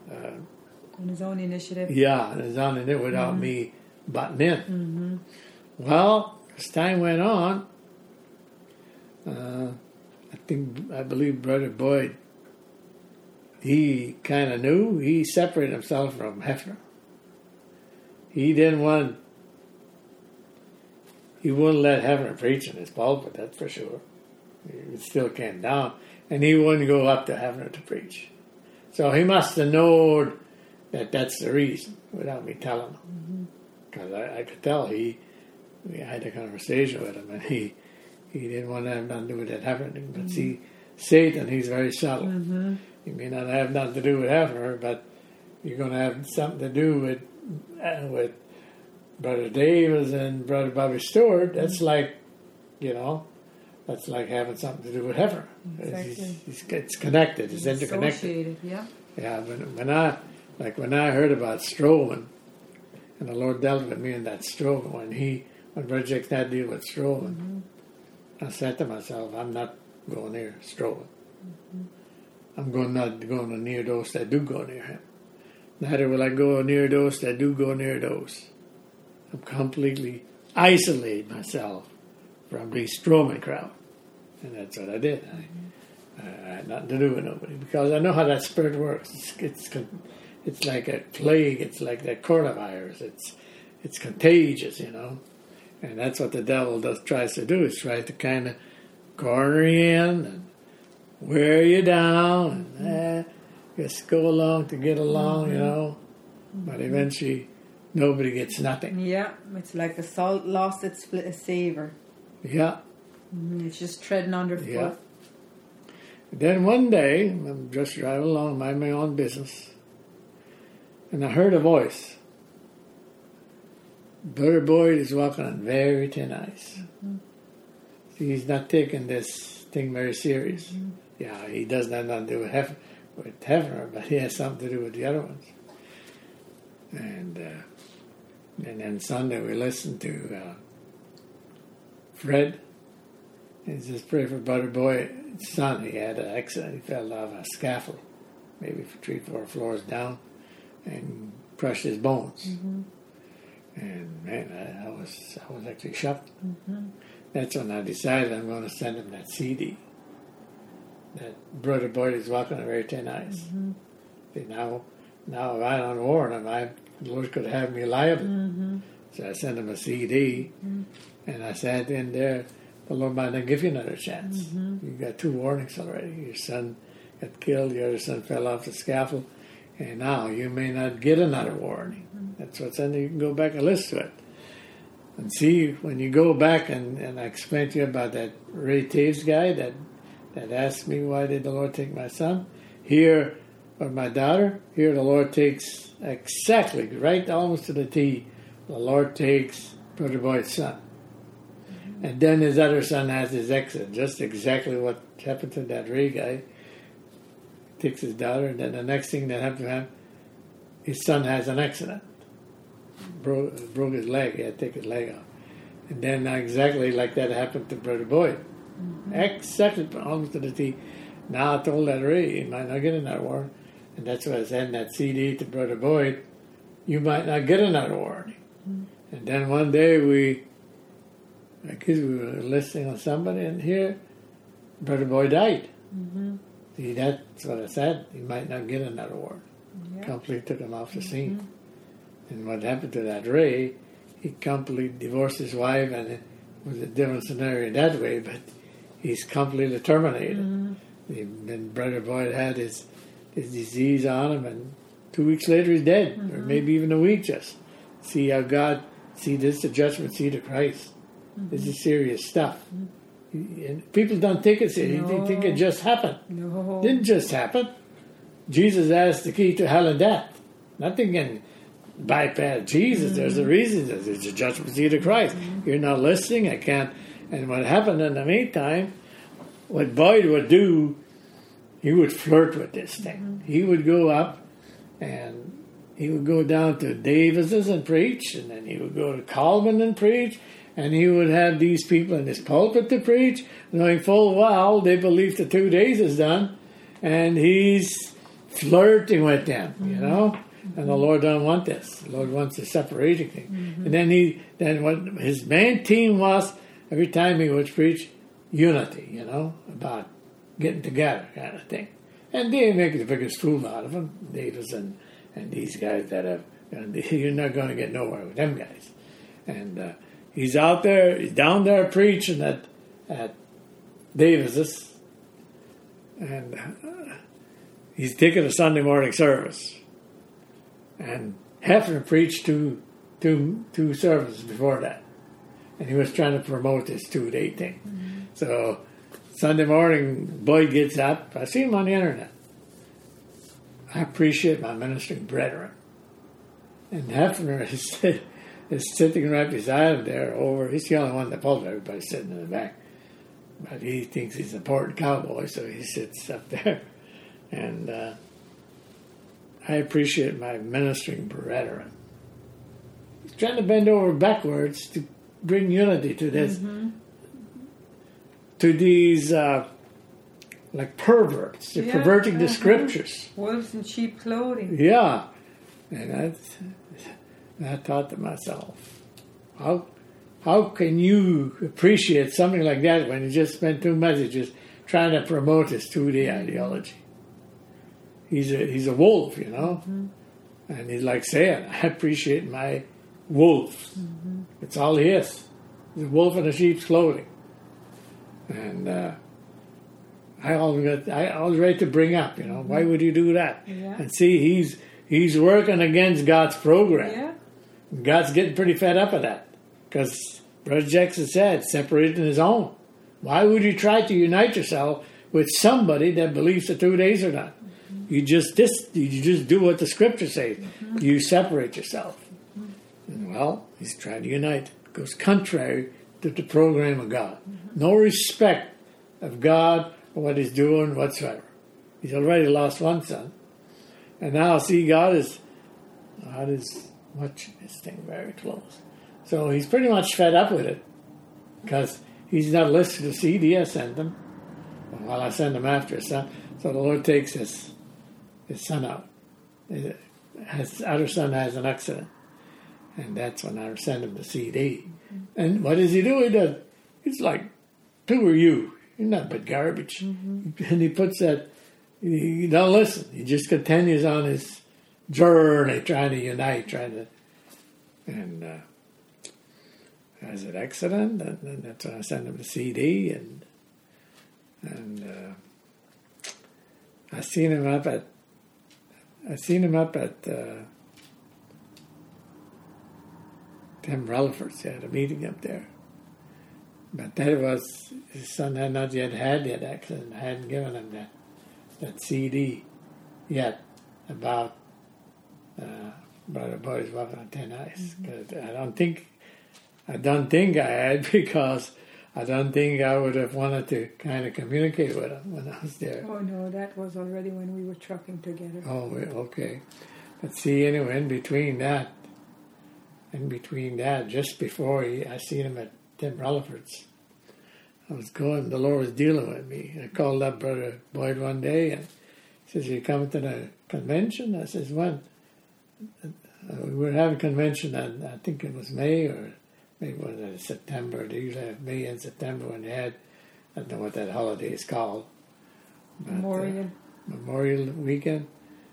on his own initiative. Yeah, on his own initiative without me butting in. Well, as time went on, I believe Brother Boyd, he kind of knew. He separated himself from Hefner. He wouldn't let Hefner preach in his pulpit, that's for sure. It still came down. And he wouldn't go up to Hefner to preach. So he must have known that that's the reason, without me telling him. Because I could tell we had a conversation with him, and he didn't want to have nothing to do with that Hefner. But see, Satan, he's very subtle. You may not have nothing to do with Hefner, but you're going to have something to do with Brother Davis and Brother Bobby Stewart. That's like, you know, that's like having something to do with Hefner. Exactly. It's connected. It's interconnected. Associated, yeah. Yeah, when I heard about Strowman, and the Lord dealt with me in that Strowman, when Brother Jake had to deal with Strowman, I said to myself, I'm not going near Strowman. I'm not going near those that do go near him. Neither will I go near those that do go near those. I'm completely isolate myself from the Strowman crowd. And that's what I did. I had nothing to do with nobody, because I know how that spirit works. It's like a plague. It's like that coronavirus. It's contagious, you know. And that's what the devil tries to do, is try to kind of corner you in and wear you down and just go along to get along, you know. But eventually, nobody gets nothing. Yeah, it's like the salt lost its savor. Yeah. It's just treading underfoot. Yeah. Then one day, I'm just driving along, mind my own business, and I heard a voice. Brother Boyd is walking on very thin ice. See, he's not taking this thing very serious. Yeah, he doesn't have nothing to do with Hefner, but he has something to do with the other ones. And then Sunday we listened to Fred. He says, pray for Brother Boyd's son. He had an accident. He fell off a scaffold, maybe 3-4 floors down, and crushed his bones. And man, I was actually shocked. That's when I decided I'm going to send him that CD. that Brother Boyd is walking on very thin ice. See, now if I don't warn him, the Lord could have me liable. So I sent him a CD, and I said in there, the Lord might not give you another chance. You got 2 warnings already. Your son got killed, your other son fell off the scaffold, and now you may not get another warning. That's what's in there. You can go back and listen to it. And see, when you go back and I explained to you about that Ray Taves guy that asked me, why did the Lord take my son? Here, or my daughter, here the Lord takes exactly, right almost to the T, the Lord takes Brother Boyd's son. And then his other son has his exit, just exactly what happened to that Ray guy. Takes his daughter, and then the next thing that happened to him, his son has an accident. Broke his leg, he had to take his leg off. And then exactly like that happened to Brother Boyd. Exactly, almost to the T. Now I told that Ray, he might not get another warning. And that's why I sent that CD to Brother Boyd. You might not get another warning. And then one day I guess we were listening on somebody, and here, Brother Boyd died. See, that's what I said. He might not get another warning. Yeah. Completely took him off the scene. And what happened to that Ray, he completely divorced his wife, and it was a different scenario that way, but he's completely terminated. Then Brother Boyd had his disease on him, and 2 weeks later he's dead, or maybe even a week just. See how God, this is the judgment seat of Christ. This is serious stuff. And people don't think it's it. They think it just happened. No. It didn't just happen. Jesus has the key to hell and death. Nothing can bypass Jesus. There's a reason. There's a judgment seat of Christ. You're not listening. I can't. And what happened in the meantime, what Boyd would do, he would flirt with this thing. He would go up and he would go down to Davis's and preach, and then he would go to Coleman and preach, and he would have these people in his pulpit to preach, knowing full well they believe the 2 days is done, and he's flirting with them, you know. And the Lord don't want this. The Lord wants a separating thing. And then what his main theme was, every time he would preach, unity, you know, about getting together kind of thing. And they make the biggest fool out of him, Davis and these guys that have, you're not going to get nowhere with them guys. And he's out there, he's down there preaching at Davis's, and he's taking a Sunday morning service. And Hefner preached two services before that. And he was trying to promote this 2-day thing. So Sunday morning, Boyd gets up. I see him on the internet. I appreciate my ministering brethren. And Hefner is sitting right beside him there over. He's the only one in the pulpit. Everybody's sitting in the back. But he thinks he's an important cowboy, so he sits up there. And I appreciate my ministering brethren. He's trying to bend over backwards to bring unity to this, to these like perverts. They're perverting the scriptures. Wolves in sheep clothing. Yeah, and I thought to myself, how can you appreciate something like that when you just spent 2 messages trying to promote his 2-day ideology? He's a wolf, you know, and he's like saying, I appreciate my wolves. It's all he is. He's a wolf in a sheep's clothing. And I always ready to bring up, you know, why would you do that? Yeah. And see, he's working against God's program. Yeah. God's getting pretty fed up of that. Because Brother Jackson said, separating his own. Why would you try to unite yourself with somebody that believes the 2 days are done? You just do what the scripture says. You separate yourself. And well, he's trying to unite. It goes contrary to the program of God. No respect of God or what he's doing whatsoever. He's already lost one son. And now see, God is watching this thing very close. So he's pretty much fed up with it. Because he's not listening to the CD I sent him. Well, I send him after his son. So the Lord takes his son out. His other son has an accident. And that's when I send him the CD. And what does he do? He's like, who are you? You're not but garbage. And he puts that, he don't listen. He just continues on his journey, trying to unite, and has an accident, and that's when I sent him the CD, and I seen him up at Tim Relaford's. They had a meeting up there. But that was, his son had not yet had that accident. I hadn't given him that CD yet about Brother Boyd's Weapon on Thin Ice. 'Cause I don't think I had, because I don't think I would have wanted to kind of communicate with him when I was there. Oh, no, that was already when we were trucking together. Oh, okay. But see, anyway, in between that, just before I seen him at Tim Relaford's, the Lord was dealing with me. I called up Brother Boyd one day, and he says, "You coming to the convention?" I says, "When?" We were having a convention, and I think it was May, or maybe it was September. They usually have May and September when they had, I don't know what that holiday is called. But, Memorial Weekend.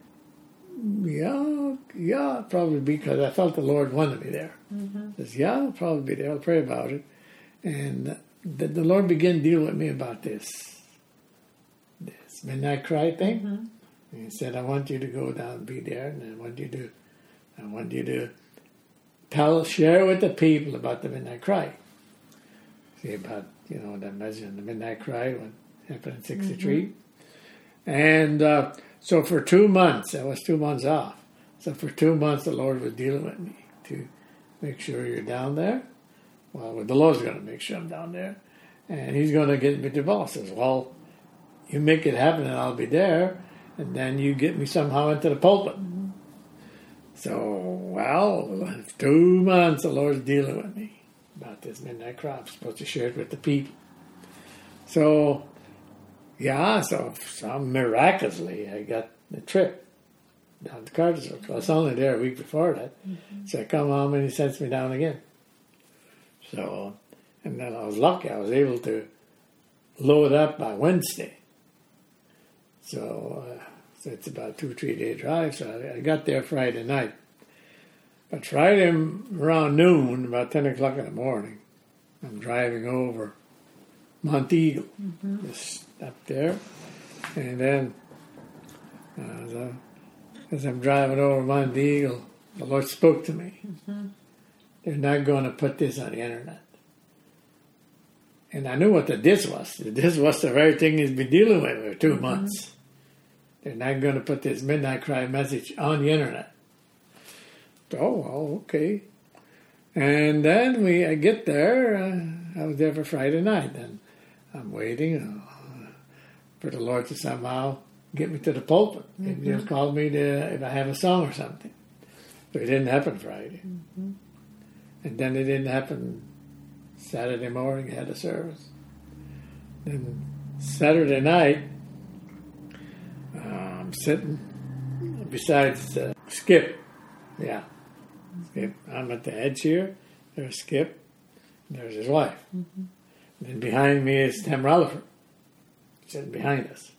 Yeah, probably, because I felt the Lord wanted me there. Says, yeah, I'll probably be there. I'll pray about it. And the Lord began dealing with me about this midnight cry thing. And he said, I want you to go down and be there, and I want you to share with the people about the midnight cry. See, about, that message on the midnight cry, what happened in 63. And so for 2 months, I was 2 months off. So for 2 months, the Lord was dealing with me to make sure you're down there. Well, the Lord's going to make sure I'm down there. And he's going to get me to boss. Says, well, you make it happen and I'll be there. And then you get me somehow into the pulpit. So, 2 months the Lord's dealing with me about this midnight cry. I'm supposed to share it with the people. So, miraculously I got the trip down to Cartersville. I was only there a week before that. So I come home and he sends me down again. So, and then I was lucky. I was able to load up by Wednesday. So it's about a 2-3 day drive. So I got there Friday night. But Friday around noon, about 10 o'clock in the morning, I'm driving over Mount Eagle, just up there. And then as I'm driving over Mount Eagle, the Lord spoke to me. They're not going to put this on the internet. And I knew what the this was. The this was the very thing he's been dealing with for 2 months. They're not going to put this midnight cry message on the internet. Oh, okay. And then I get there. I was there for Friday night, and I'm waiting for the Lord to somehow get me to the pulpit. He just called me if I have a song or something. So it didn't happen Friday. And then it didn't happen Saturday morning. I had a service. Then Saturday night, I'm sitting beside Skip. Yeah. Skip. I'm at the head chair. There's Skip. There's his wife. And then behind me is Tim Relaford, sitting behind us.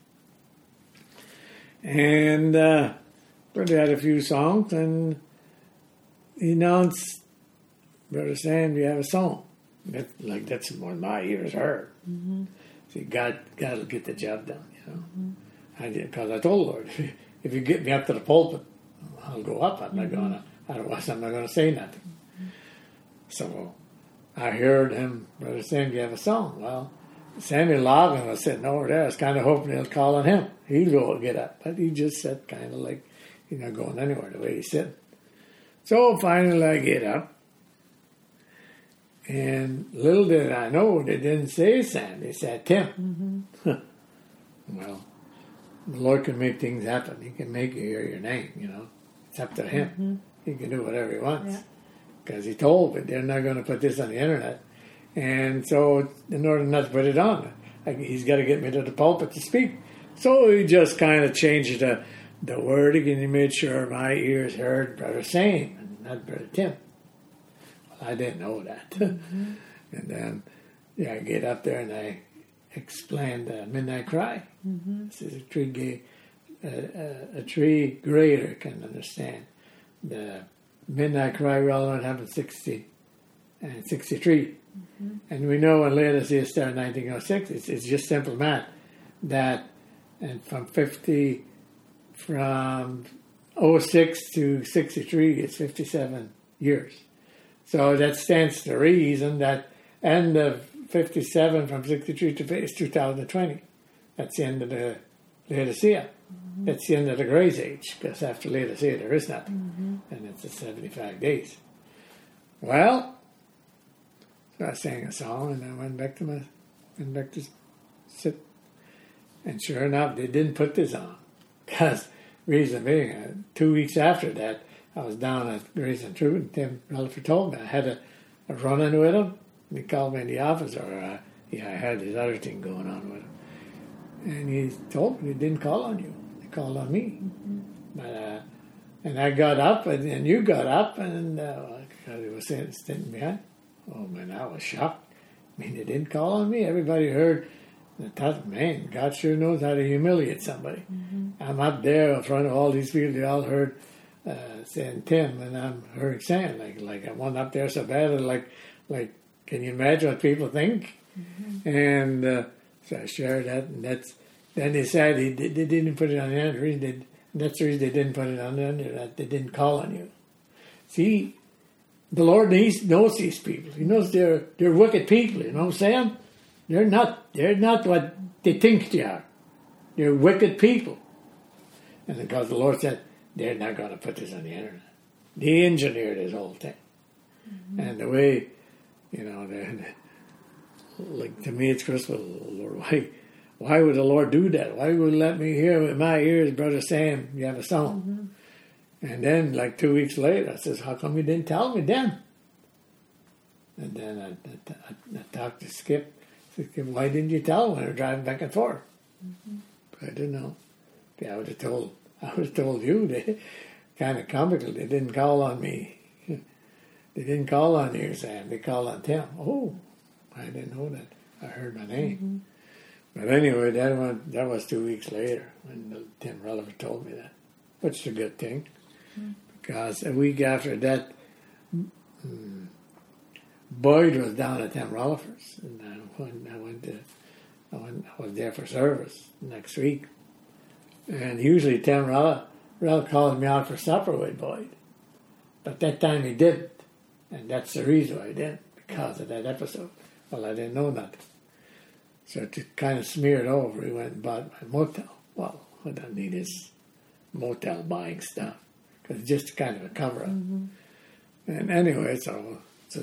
And Brother had a few songs, and he announced, Brother Sam, you have a song. That's what my ears heard. See, God will get the job done, I did, because I told the Lord, if you get me up to the pulpit, I'll go up. I'm not going to, otherwise I'm not going to say nothing. So I heard him, Brother Sam, you have a song. Well, Samuel Logan was sitting over there. I was kind of hoping he'll call on him. He'd go and get up. But he just sat kind of like he's not going anywhere the way he's sitting. So finally I get up. And little did I know, they didn't say Sam. They said Tim. Well, the Lord can make things happen. He can make you hear your name, It's up to him. He can do whatever he wants. Because he told me they're not going to put this on the internet. And so, in order not to put it on, he's got to get me to the pulpit to speak. So he just kind of changed the wording, and he made sure my ears heard Brother Sam and not Brother Tim. Well, I didn't know that. And then, I get up there and I explain the midnight cry. This is a tree greater can understand. The midnight cry we all know it happened 60 and 63. And we know when Laodicea started in 1906, it's just simple math, that and from 06 to 63, it's 57 years. So that stands to reason that end of 57 from 63 to is 2020. That's the end of the Laodicea. That's the end of the Grace Age, because after Laodicea there is nothing. And it's the 75 days. Well, so I sang a song and I went back to sit. And sure enough, they didn't put this on. Because, reason being, 2 weeks after that, I was down at Grace and Truth, and Tim Relaford told me I had a run-in with him. He called me in the office, or I had this other thing going on with him. And he told me, he didn't call on you. He called on me. But, and I got up, and you got up, and because he was standing behind. Oh, man, I was shocked. I mean, they didn't call on me. Everybody heard. I thought, man, God sure knows how to humiliate somebody. I'm up there in front of all these people. They all heard saying Tim, and I'm hearing Sam. Like I went up there so bad, like, can you imagine what people think? And so I shared that, and then they said they didn't put it on the end. That's the reason they didn't put it on the end, that they didn't call on you. See, the Lord knows these people. He knows they're wicked people. You know what I'm saying? They're not what they think they are. They're wicked people. And because the Lord said, they're not going to put this on the internet. They engineered this whole thing. And the way, like to me it's Christmas, Lord, why would the Lord do that? Why would he let me hear with my ears, Brother Sam, you have a song? And then like 2 weeks later, I says, how come you didn't tell me then? And then I talked to Skip. Why didn't you tell when we were driving back and forth? I didn't know. I would have told you. They kind of comical. They didn't call on me. They didn't call on you, Sam. They called on Tim. Oh, I didn't know that. I heard my name. But anyway, that was 2 weeks later when Tim Relaford told me that, which is a good thing, because a week after that, Boyd was down at Tim Relaford's, and I was there for service next week. And usually Tim Rel called me out for supper with Boyd. But that time he didn't. And that's the reason why he didn't, because of that episode. Well, I didn't know nothing. So to kind of smear it over, he went and bought my motel. Well, I don't need his motel buying stuff, because it's just kind of a cover-up. And anyway, so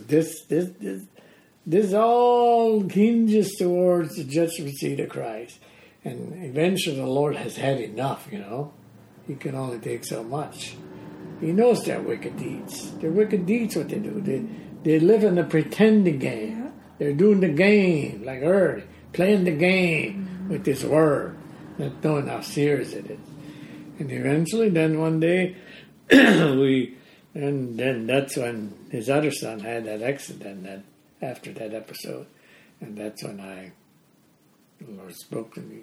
this all hinges towards the judgment seat of Christ. And eventually the Lord has had enough, He can only take so much. He knows their wicked deeds. Their wicked deeds, what they do. They live in the pretending game. Yeah. They're doing the game, like early, playing the game with this word, not knowing how serious it is. And eventually, then one day, then that's when his other son had that accident after that episode. And that's when the Lord spoke to me.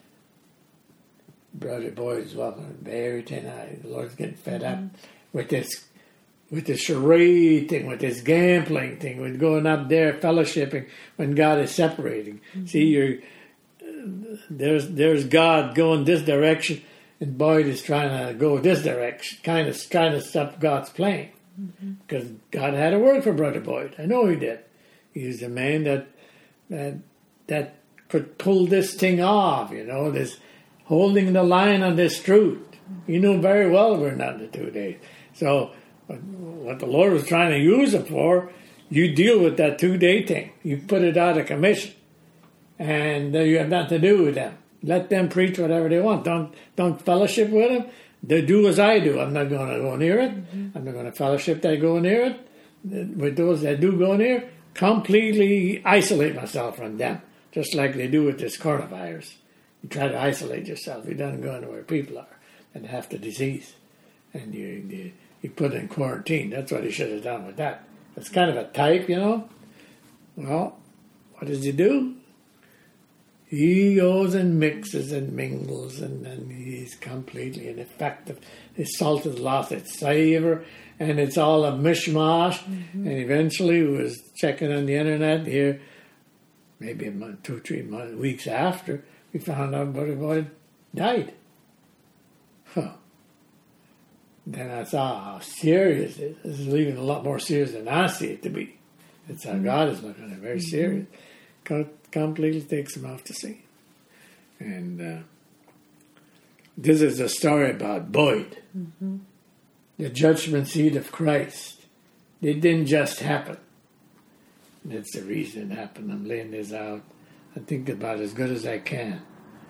Brother Boyd's walking very thin-eyed. The Lord's getting fed up with this charade thing, with this gambling thing, with going up there fellowshipping when God is separating. See, there's God going this direction, and Boyd is trying to go this direction, kind of trying to stop God's plan. Because God had a word for Brother Boyd. I know He did. He's a man that could pull this thing off, this holding the line on this truth. You know very well we're not in the 2 days. So what the Lord was trying to use it for, you deal with that 2-day thing. You put it out of commission. And you have nothing to do with them. Let them preach whatever they want. Don't fellowship with them. They do as I do. I'm not going to go near it. I'm not going to fellowship that go near it. With those that do go near, completely isolate myself from them. Just like they do with this coronavirus. You try to isolate yourself. You don't go into where people are and have the disease. And you put in quarantine. That's what he should have done with that. It's kind of a type, Well, what does he do? he goes and mixes and mingles, and he's completely ineffective. His salt has lost its savor, and it's all a mishmash. And eventually, we was checking on the internet here, maybe a month, 2-3 weeks after, we found out Brother Boyd died. Huh. Then I saw how serious it is. This is even a lot more serious than I see it to be. It's how God is looking at it, very serious. Completely takes him off the scene. And this is a story about Boyd. The judgment seat of Christ. It didn't just happen. That's the reason it happened. I'm laying this out. I think about it as good as I can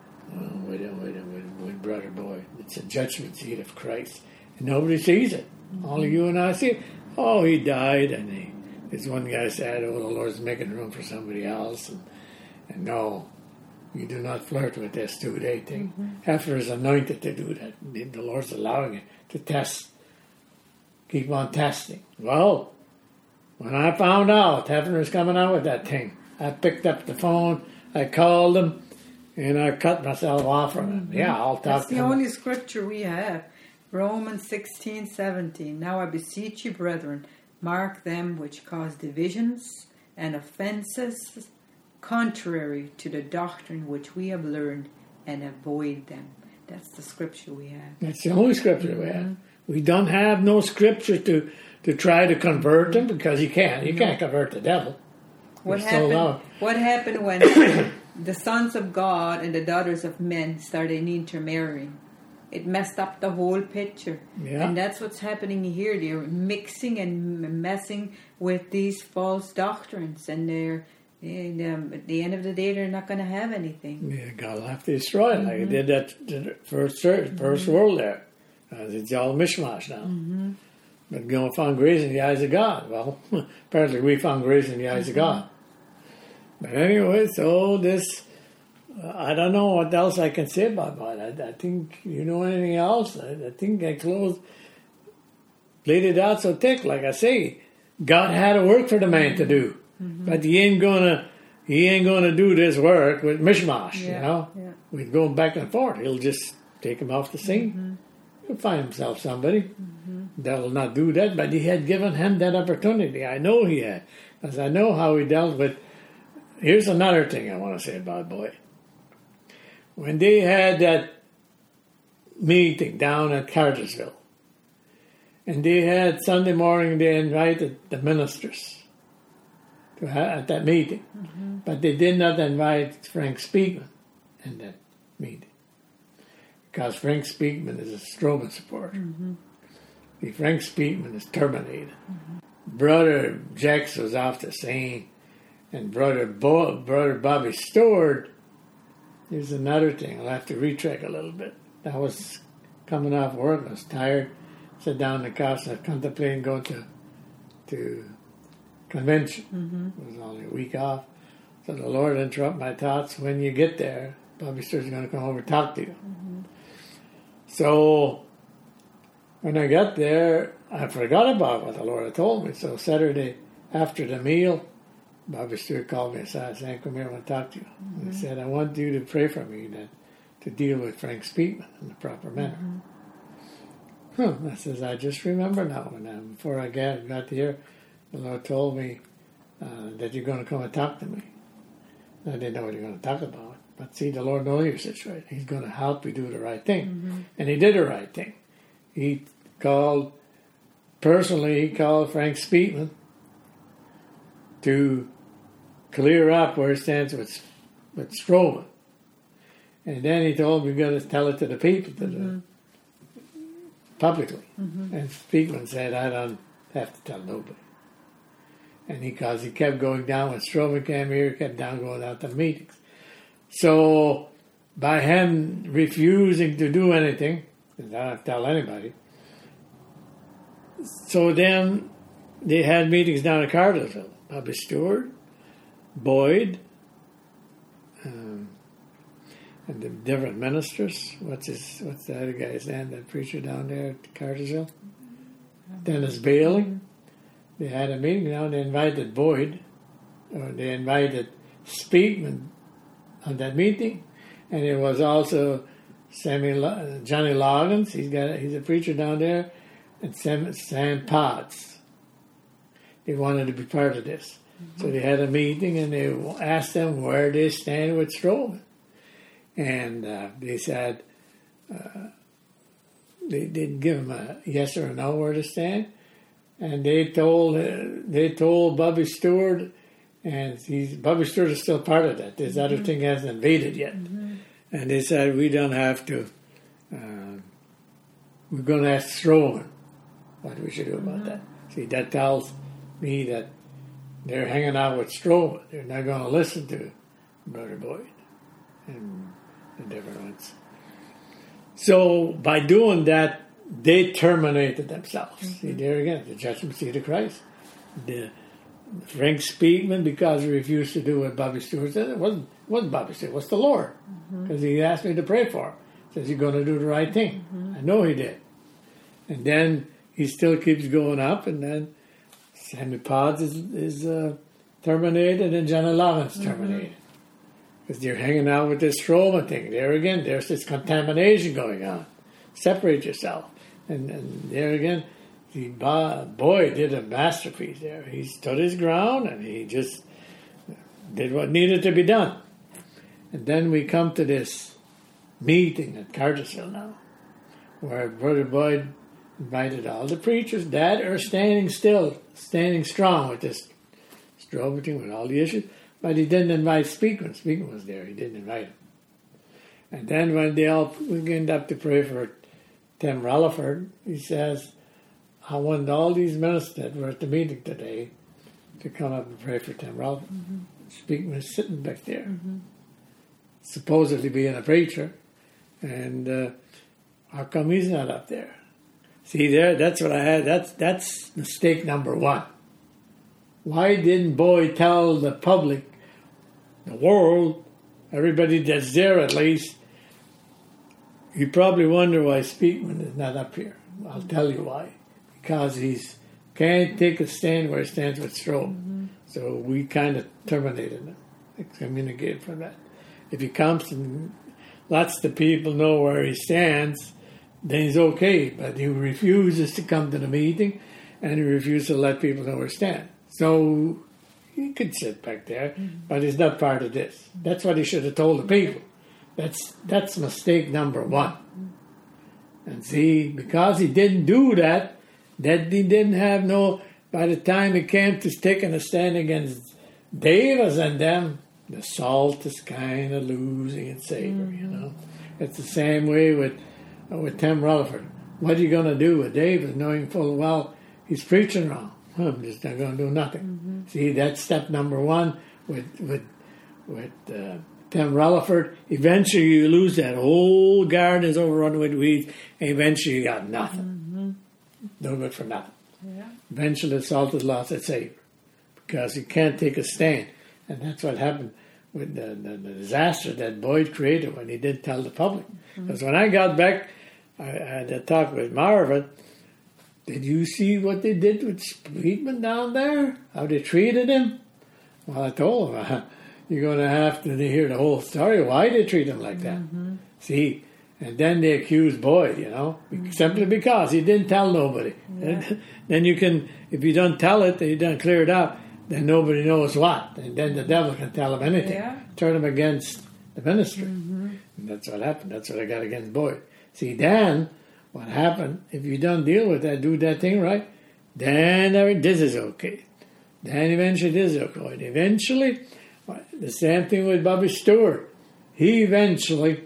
with Brother Boyd. It's a judgment seat of Christ. And nobody sees it. Only you and I see it. Oh, he died, and this one guy said, oh, the Lord's making room for somebody else. And no, you do not flirt with this 2-day thing. Hefner is anointed to do that. The Lord's allowing it to test. Keep on testing. Well, when I found out Hefner was coming out with that thing, I picked up the phone, I called him, and I cut myself off from him. Yeah, I'll talk to him. That's the only scripture we have. Romans 16:17. Now I beseech you, brethren, mark them which cause divisions and offenses contrary to the doctrine which we have learned, and avoid them. That's the scripture we have. That's the only scripture we have. We don't have no scripture to try to convert them, because you can't. You can't convert the devil. What What happened when the sons of God and the daughters of men started intermarrying? It messed up the whole picture. Yeah. And that's what's happening here. They're mixing and messing with these false doctrines, and at the end of the day, they're not going to have anything. Yeah, God will have to destroy it, like it did that first church, first world there. It's all mishmash now. But found grace in the eyes of God. Well, apparently we found grace in the eyes of God. But anyway, so this, I don't know what else I can say about it. I think, you know anything else? I think I laid it out so thick. Like I say, God had a work for the man to do. But he ain't gonna do this work with mishmash, you know? Yeah. We're going back and forth. He'll just take him off the scene. He'll find himself somebody that'll not do that, but he had given him that opportunity. I know he had, because I know how he dealt with. Here's another thing I want to say about Boyd. When they had that meeting down at Cartersville, and they had Sunday morning, they invited the ministers at that meeting, but they did not invite Frank Speakman in that meeting, because Frank Speakman is a Strowman supporter. Frank Speakman is terminated. Brother Jax was off the scene, and Brother Bobby Stewart. Here's another thing. I'll have to retrack a little bit. I was coming off work. I was tired. Sat down in the couch and I was contemplating going to convention. It was only a week off. So the Lord interrupted my thoughts. When you get there, Bobby Stewart's going to come over and talk to you. So when I got there, I forgot about what the Lord had told me. So Saturday after the meal, Bobby Stewart called me and said, come here, I want to talk to you. And he said, I want you to pray for me to deal with Frank Speakman in the proper manner. I says, I just remember now. And before I got here, the Lord told me that you're going to come and talk to me. I didn't know what you're going to talk about. But see, the Lord knows your situation. He's going to help you do the right thing. And he did the right thing. He called Frank Speakman to clear up where it stands with Strowman. And then he told me, you've got to tell it to the people, publicly. And Speakman said, I don't have to tell nobody. And because he kept going down, when Strowman came here, he kept going out to meetings. So by him refusing to do anything, because I don't have to tell anybody, so then they had meetings down at Cartersville. Bobby Stewart, Boyd, and the different ministers. What's the other guy's name? That preacher down there at Cartersville? Dennis Bailey. They had a meeting now. They invited Boyd, or they invited Speakman on that meeting, and it was also Johnny Loggins. He's a preacher down there, and Sam Potts. They wanted to be part of this, so they had a meeting, and they asked them where they stand with Strowman, and they said they didn't give him a yes or a no where to stand, and they told Bobby Stewart. And Bobby Stewart is still part of that. This other thing hasn't invaded yet. And they said, we don't have to. We're going to ask Strowman what we should do about that. See, that tells me that they're hanging out with Strowman. They're not going to listen to Brother Boyd and the different ones. So by doing that, they terminated themselves. See, there again, the judgment seat of Christ. Frank Speakman, because he refused to do what Bobby Stewart said, it wasn't Bobby Stewart, it was the Lord. Because he asked me to pray for him. Says he's going to do the right thing. I know he did. And then he still keeps going up, and then Sammy Potts is terminated, and Johnny Loggins terminated. Because they're hanging out with this Strowman thing. There again, there's this contamination going on. Separate yourself. And there again, Boyd did a masterpiece there. He stood his ground, and he just did what needed to be done. And then we come to this meeting at Cartersville now, where Brother Boyd invited all the preachers that are standing strong with this Strowman thing, with all the issues, but he didn't invite Speakman. Speakman was there. He didn't invite him. And then when we end up to pray for Tim Rutherford, he says, I want all these ministers that were at the meeting today to come up and pray for Tim Rutherford. Speakman was sitting back there, supposedly being a preacher, and how come he's not up there? See, that's what I had. That's mistake number one. Why didn't Boyd tell the public, the world, everybody that's there at least? You probably wonder why Speakman is not up here. I'll tell you why. Because he can't take a stand where he stands with Strowman. So we kind of terminated him, excommunicated from that. If he comes and lets the people know where he stands, then he's okay. But he refuses to come to the meeting, and he refuses to let people know where he stands. So he could sit back there, but he's not part of this. That's what he should have told the people. That's mistake number one. And see, because he didn't do that he didn't have by the time it came to taking a stand against Davis and them, the salt is kind of losing its savor, It's the same way with Tim Rutherford. What are you going to do with Davis, knowing full well he's preaching wrong? I'm just not going to do nothing. See, that's step number one with Tim Rutherford. Eventually you lose that whole garden is overrun with weeds, and eventually you got nothing. No good for nothing. Yeah. Eventually the salt has lost its savor because you can't take a stand. And that's what happened with the disaster that Boyd created when he didn't tell the public. Because when I got back, I had a talk with Marvin. Did you see what they did with Speakman down there? How they treated him? Well, I told him, you're going to have to hear the whole story, why they treat him like that. See, and then they accused Boyd, simply because he didn't tell nobody. Yeah. Then you can, if you don't tell it, you don't clear it up, then nobody knows what. And then the devil can tell him anything. Turn him against the ministry. And that's what happened. That's what I got against Boyd. See, then what happened, if you don't deal with that, do that thing right, then this is okay. Then eventually this is okay. And eventually, the same thing with Bobby Stewart. He eventually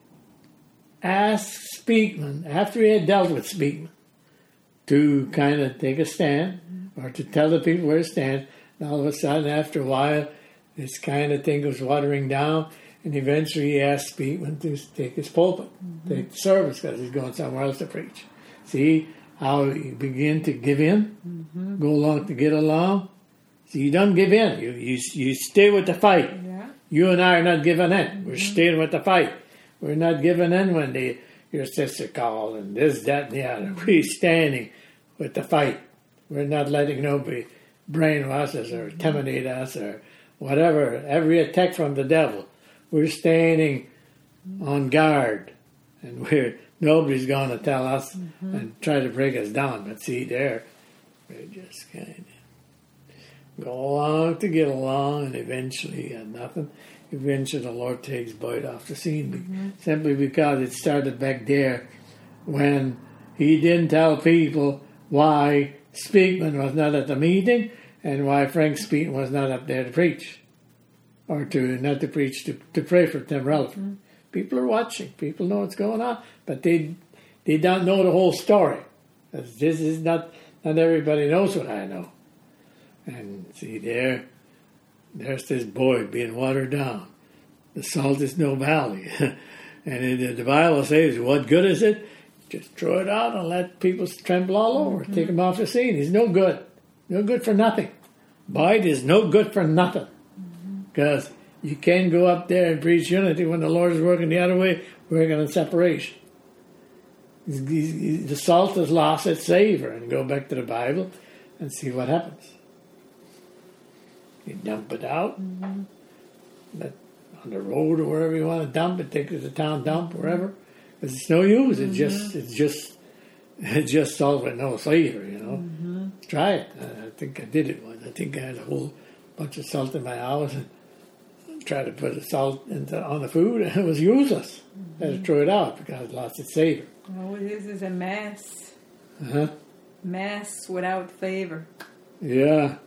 asked Speakman, after he had dealt with Speakman, to kind of take a stand or to tell the people where he stands. And all of a sudden, after a while, this kind of thing was watering down, and eventually he asked Speakman to take his pulpit, take the service, because he's going somewhere else to preach. See how you begin to give in, go along to get along. See, you don't give in. You stay with the fight. Yeah. You and I are not giving in. We're staying with the fight. We're not giving in when your sister called and this, that, and the other. We're standing with the fight. We're not letting nobody brainwash us or intimidate us or whatever. Every attack from the devil, we're standing on guard, and nobody's going to tell us and try to break us down. But see, there, we just kind of go along to get along, and eventually, nothing. Eventually, the Lord takes Boyd off the scene, simply because it started back there when he didn't tell people why Speakman was not at the meeting and why Frank Speakman was not up there to preach, or not to preach, to pray for them relevant. People are watching. People know what's going on, but they don't know the whole story. This is not everybody knows what I know. And see, there's this Boyd being watered down. The salt is no value. And the Bible says, what good is it? Just throw it out and let people trample all over. Take him off the scene. He's no good. No good for nothing. Boyd is no good for nothing. Because you can't go up there and preach unity when the Lord is working the other way, working on separation. The salt has lost its savor. And go back to the Bible and see what happens. You dump it out. Let, on the road or wherever you want to dump it, take it to the town dump, wherever. Because it's no use. It's just salt with no flavor, you know. Try it. I think I did it once. I think I had a whole bunch of salt in my house and tried to put the salt on the food, and it was useless. I had to throw it out because it lost its savor. Oh, this is a mess. Mess without favor. Yeah.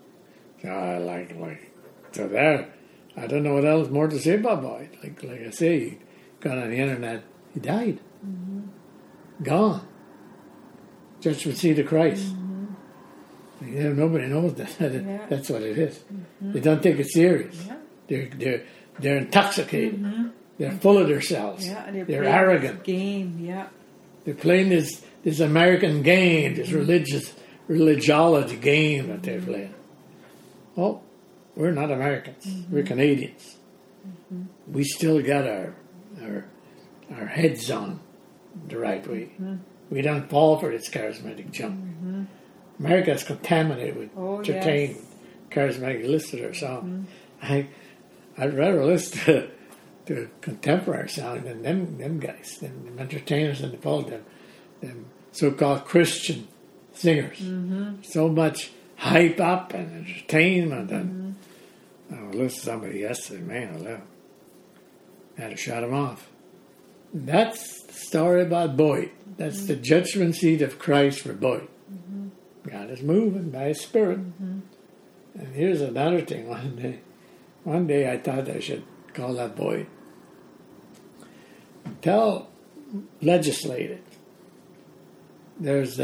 So there. I don't know what else more to say about Boyd. Like I say, he got on the internet. He died. Gone. Judgment seat of Christ. Nobody knows that. That's what it is. They don't take it serious. Yeah. They're intoxicated. They're full of themselves. Yeah, they're arrogant. Game. Yeah. They're playing this American game, this religiology game that they're playing. Well, we're not Americans. We're Canadians. We still got our heads on the right way. We don't fall for this charismatic junk. America's contaminated with entertainment, charismatic listen to their song. I'd rather listen to contemporary song than them guys, them entertainers in the world, them so-called Christian singers. So much hype up and entertainment. And I listened to somebody yesterday, man, I had to shut him off. That's the story about Boyd. That's the judgment seat of Christ for Boyd. God is moving by His Spirit. And here's another thing. One day I thought I should call that Boyd. Legislate it. There's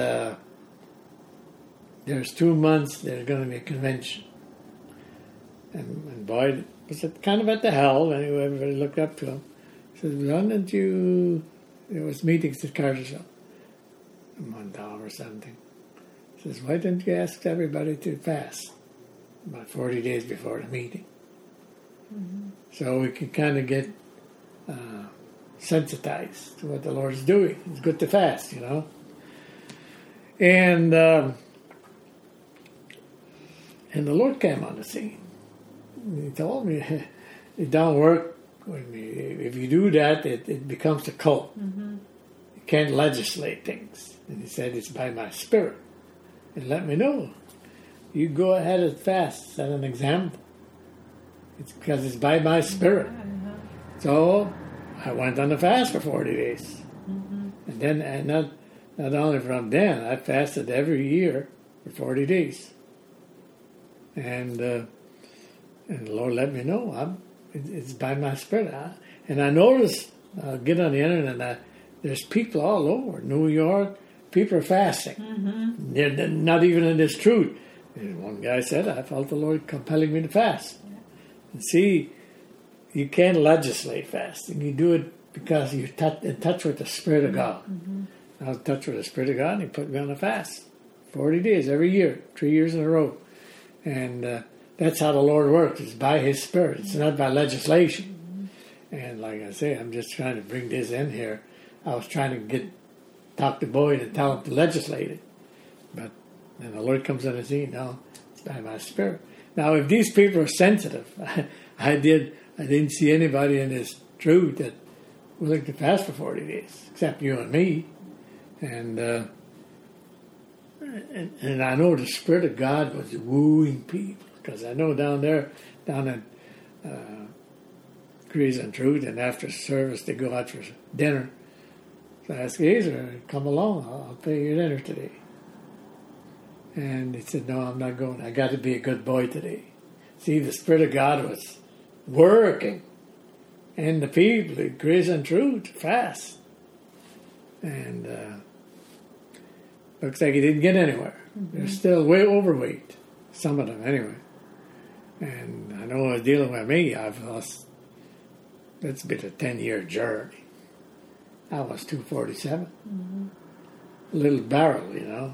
2 months, there's going to be a convention. And Boyd was kind of at the helm, anyway, everybody looked up to him. He said, why don't you... There was meetings at Cartersville, one time or something. He says, why don't you ask everybody to fast about 40 days before the meeting? So we can kind of get sensitized to what the Lord's doing. It's good to fast, you know. And the Lord came on the scene. He told me, it don't work. If you do that, it becomes a cult. You can't legislate things. And He said, it's by my Spirit. And let me know. You go ahead and fast. Set an example. It's because it's by my Spirit. So I went on a fast for 40 days. And then, and not only from then, I fasted every year for 40 days. And the Lord let me know. It's by my Spirit. And I noticed, get on the internet, there's people all over New York. People are fasting. They're not even in this truth. And one guy said, I felt the Lord compelling me to fast. And see, you can't legislate fasting. You do it because you're in touch with the Spirit of God. I was in touch with the Spirit of God, and He put me on a fast. 40 days every year, 3 years in a row. And that's how the Lord works. It's by His Spirit. It's not by legislation. And like I say, I'm just trying to bring this in here. I was trying to talk to Boyd and tell him to legislate it. But then the Lord comes in and says, no, it's by my Spirit. Now, if these people are sensitive, I did I didn't see anybody in this truth that willing to fast for 40 days, except you and me. And I know the Spirit of God was wooing people, because I know down in Grace and Truth, and after service they go out for dinner. So I asked Gazer, come along, I'll pay your dinner today. And he said, no, I'm not going. I got to be a good boy today. See, the Spirit of God was working. And the people, Grace and Truth, fast. And looks like he didn't get anywhere. Mm-hmm. They're still way overweight. Some of them, anyway. And I know I was dealing with me. I've lost, that's been a 10-year journey. I was 247. Mm-hmm. A little barrel, you know.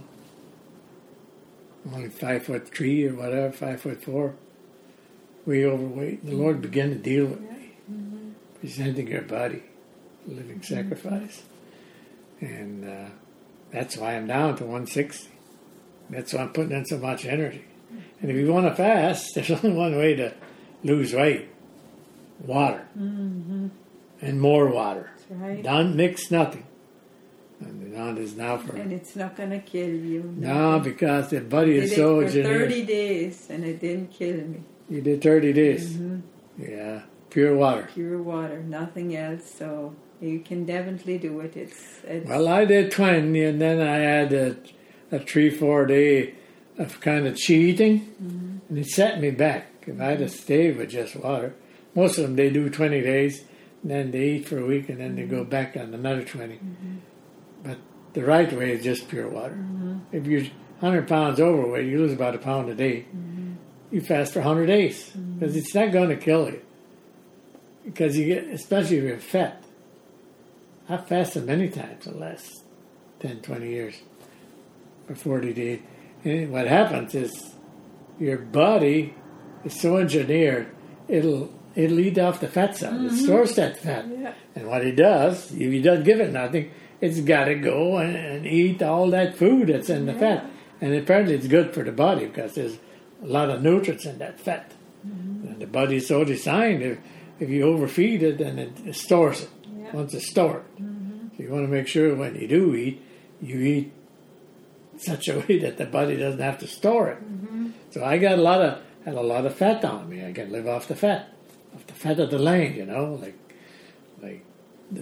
Only 5'3" or whatever, 5'4". Way overweight. The Lord began to deal with me. Mm-hmm. Presenting your body, living sacrifice. And that's why I'm down to 160. That's why I'm putting in so much energy. And if you want to fast, there's only one way to lose weight. Water. Mm-hmm. And more water. That's right. Don't mix nothing. And on is now for... And it's not going to kill you. No, because the body is so engineered. I did it for 30 days, and it didn't kill me. You did 30 days? Mm-hmm. Yeah. Pure water. Pure water, nothing else. So you can definitely do it. It's well, I did 20, and then I had a 3-4 day of kind of cheating, mm-hmm. and it set me back. If I had to stay with just water, most of them, they do 20 days, and then they eat for a week, and then they go back on another 20. Mm-hmm. But the right way is just pure water. Mm-hmm. If you're 100 pounds overweight, you lose about a pound a day. Mm-hmm. You fast for 100 days, because it's not going to kill you. Because you get, especially if you're fat. I've fasted many times in the last 10, 20 years for 40 days. And what happens is your body is so engineered, it'll eat off the fat cells. Mm-hmm. It stores that fat. Yeah. And what it does, if you don't give it nothing, it's got to go and eat all that food that's in the fat. And apparently it's good for the body because there's a lot of nutrients in that fat. Mm-hmm. And the body is so designed, if you overfeed it, then it stores it. Yeah. Once it's stored. Mm-hmm. So you want to make sure when you do eat, you eat such a way that the body doesn't have to store it. Mm-hmm. So I got had a lot of fat on me. I can live off the fat of the land, you know, like the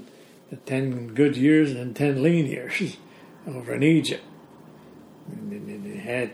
10 good years and 10 lean years over in Egypt. And they had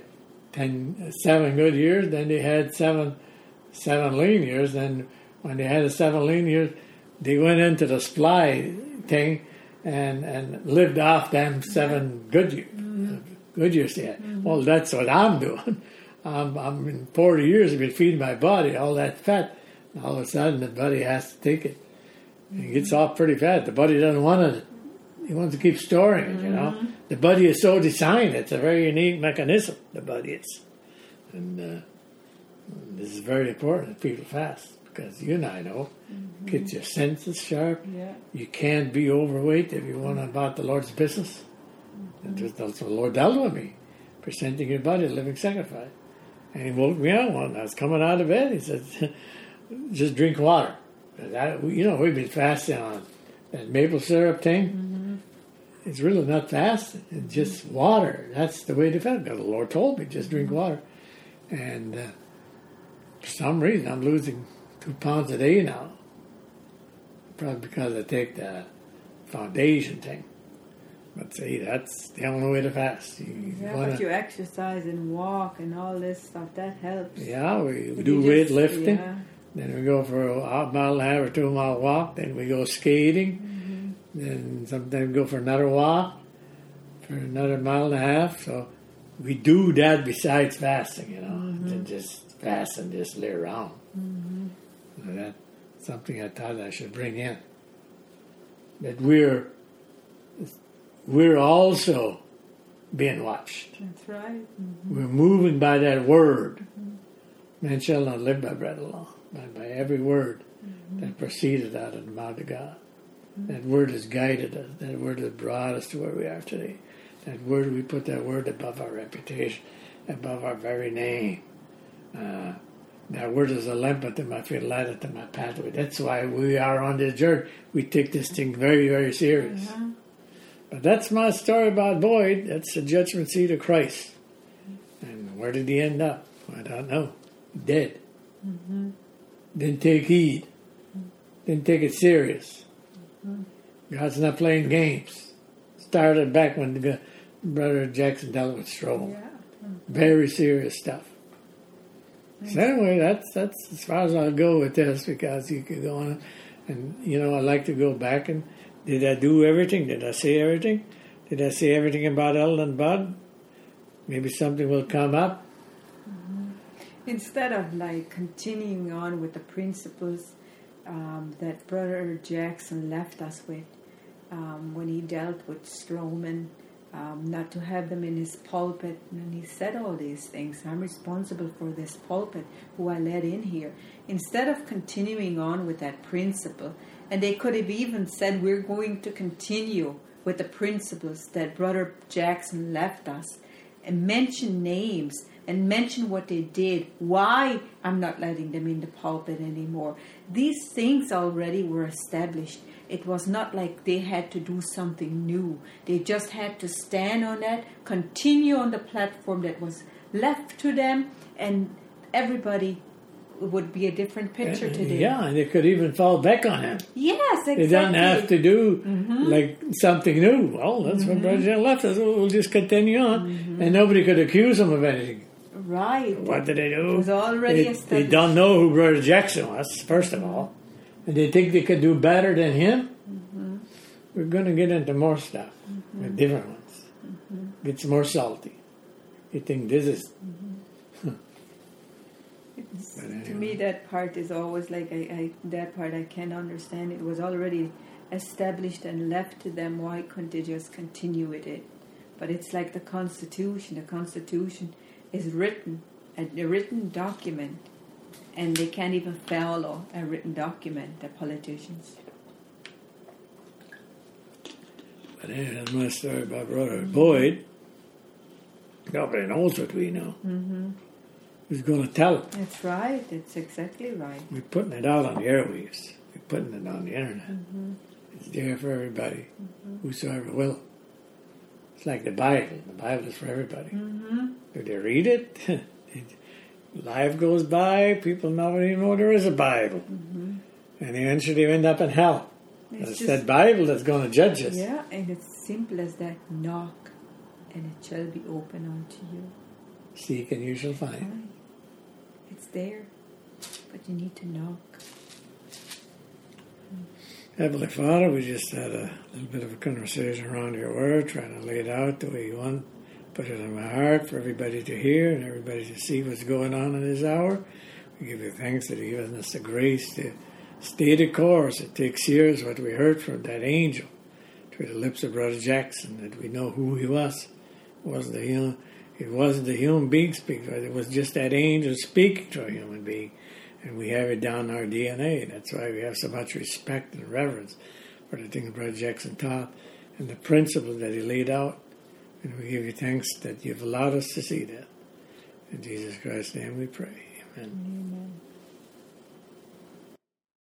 7 good years, then they had seven lean years. Then when they had the 7 lean years, they went into the supply thing and lived off them 7 good years. Mm-hmm. Good years they had. Mm-hmm. Well, that's what I'm doing. I'm in 40 years, I've been feeding my body all that fat. And all of a sudden, the body has to take it. And it gets off pretty fast. The body doesn't want it. He wants to keep storing it, you know. The body is so designed. It's a very unique mechanism, the body is. And this is very important that people fast. Because you and I know, get your senses sharp. Yeah. You can't be overweight if you want to about the Lord's business. And that's what the Lord dealt with me. Presenting your body a living sacrifice. And he woke me up when I was coming out of bed. He said, just drink water. We've been fasting on that maple syrup thing. Mm-hmm. It's really not fasting. It's just water. That's the way to fast. The Lord told me, just drink water. And for some reason, I'm losing 2 pounds a day now. Probably because I take the foundation thing. But see, that's the only way to fast. But you exercise and walk and all this stuff, that helps. Yeah, we do weightlifting. Yeah. Then we go for a 1.5 mile or 2 mile walk. Then we go skating. Mm-hmm. Then sometimes we go for another walk for another 1.5 miles. So we do that besides fasting, you know. Mm-hmm. To just fast and just lay around. Mm-hmm. So that's something I thought I should bring in. That we're also being watched. That's right. Mm-hmm. We're moving by that word. Mm-hmm. Man shall not live by bread alone, but by every word that proceeded out of the mouth of God. Mm-hmm. That word has guided us. That word has brought us to where we are today. That word, we put that word above our reputation, above our very name. That word is a lamp unto my feet, a light unto my pathway. That's why we are on this journey. We take this thing very, very serious. Uh-huh. But that's my story about Boyd. That's the judgment seat of Christ. And where did he end up? I don't know. Dead. Mm-hmm. Didn't take heed. Didn't take it serious. God's not playing games. Started back when Brother Jackson dealt with Strobel. Yeah. Very serious stuff. So anyway, that's as far as I'll go with this, because you can go on and, I like to go back and, did I do everything? Did I say everything? Did I say everything about Eldon Budd? Maybe something will come up. Instead of continuing on with the principles that Brother Jackson left us with when he dealt with Strowman, not to have them in his pulpit, and he said all these things. I'm responsible for this pulpit who I let in here. Instead of continuing on with that principle, and they could have even said, we're going to continue with the principles that Brother Jackson left us, and mention names and mention what they did, why I'm not letting them in the pulpit anymore. These things already were established. It was not like they had to do something new. They just had to stand on that, continue on the platform that was left to them, and everybody would be a different picture today. Yeah, and they could even fall back on him. Yes, exactly. They don't have to do something new. Well, that's what Brother Jackson left us. We'll just continue on, and nobody could accuse them of anything. Right. What did they do? It was already They established. don't know who Brother Jackson was, first of all. And they think they could do better than him. We're going to get into more stuff with different ones. Gets more salty. You think this is... To me, that part is always that part I can't understand. It was already established and left to them. Why couldn't they just continue with it? But it's like the Constitution. The Constitution is written, a written document, and they can't even follow a written document, the politicians. But anyway, that's my story about Brother Boyd. Nobody knows what we know. Who's going to tell it? That's right. That's exactly right. We're putting it out on the airwaves. We're putting it on the internet. It's there for everybody, whosoever will. It's like the Bible. The Bible is for everybody. Do they read it? Life goes by, people don't even know there is a Bible. And eventually they end up in hell. It's that Bible that's going to judge us. Yeah, and it's simple as that. Knock, and it shall be open unto you. Seek and you shall find. Right. It's there, but you need to knock. Heavenly Father, we just had a little bit of a conversation around your word, trying to lay it out the way you want. Put it in my heart for everybody to hear and everybody to see what's going on in this hour. We give you thanks that you've given us the grace to stay the course. It takes years what we heard from that angel through the lips of Brother Jackson, that we know who he was. It wasn't the human being speaking, it was just that angel speaking to a human being. And we have it down in our DNA. That's why we have so much respect and reverence for the things Brother Jackson taught and the principles that he laid out. And we give you thanks that you've allowed us to see that. In Jesus Christ's name we pray. Amen. Amen.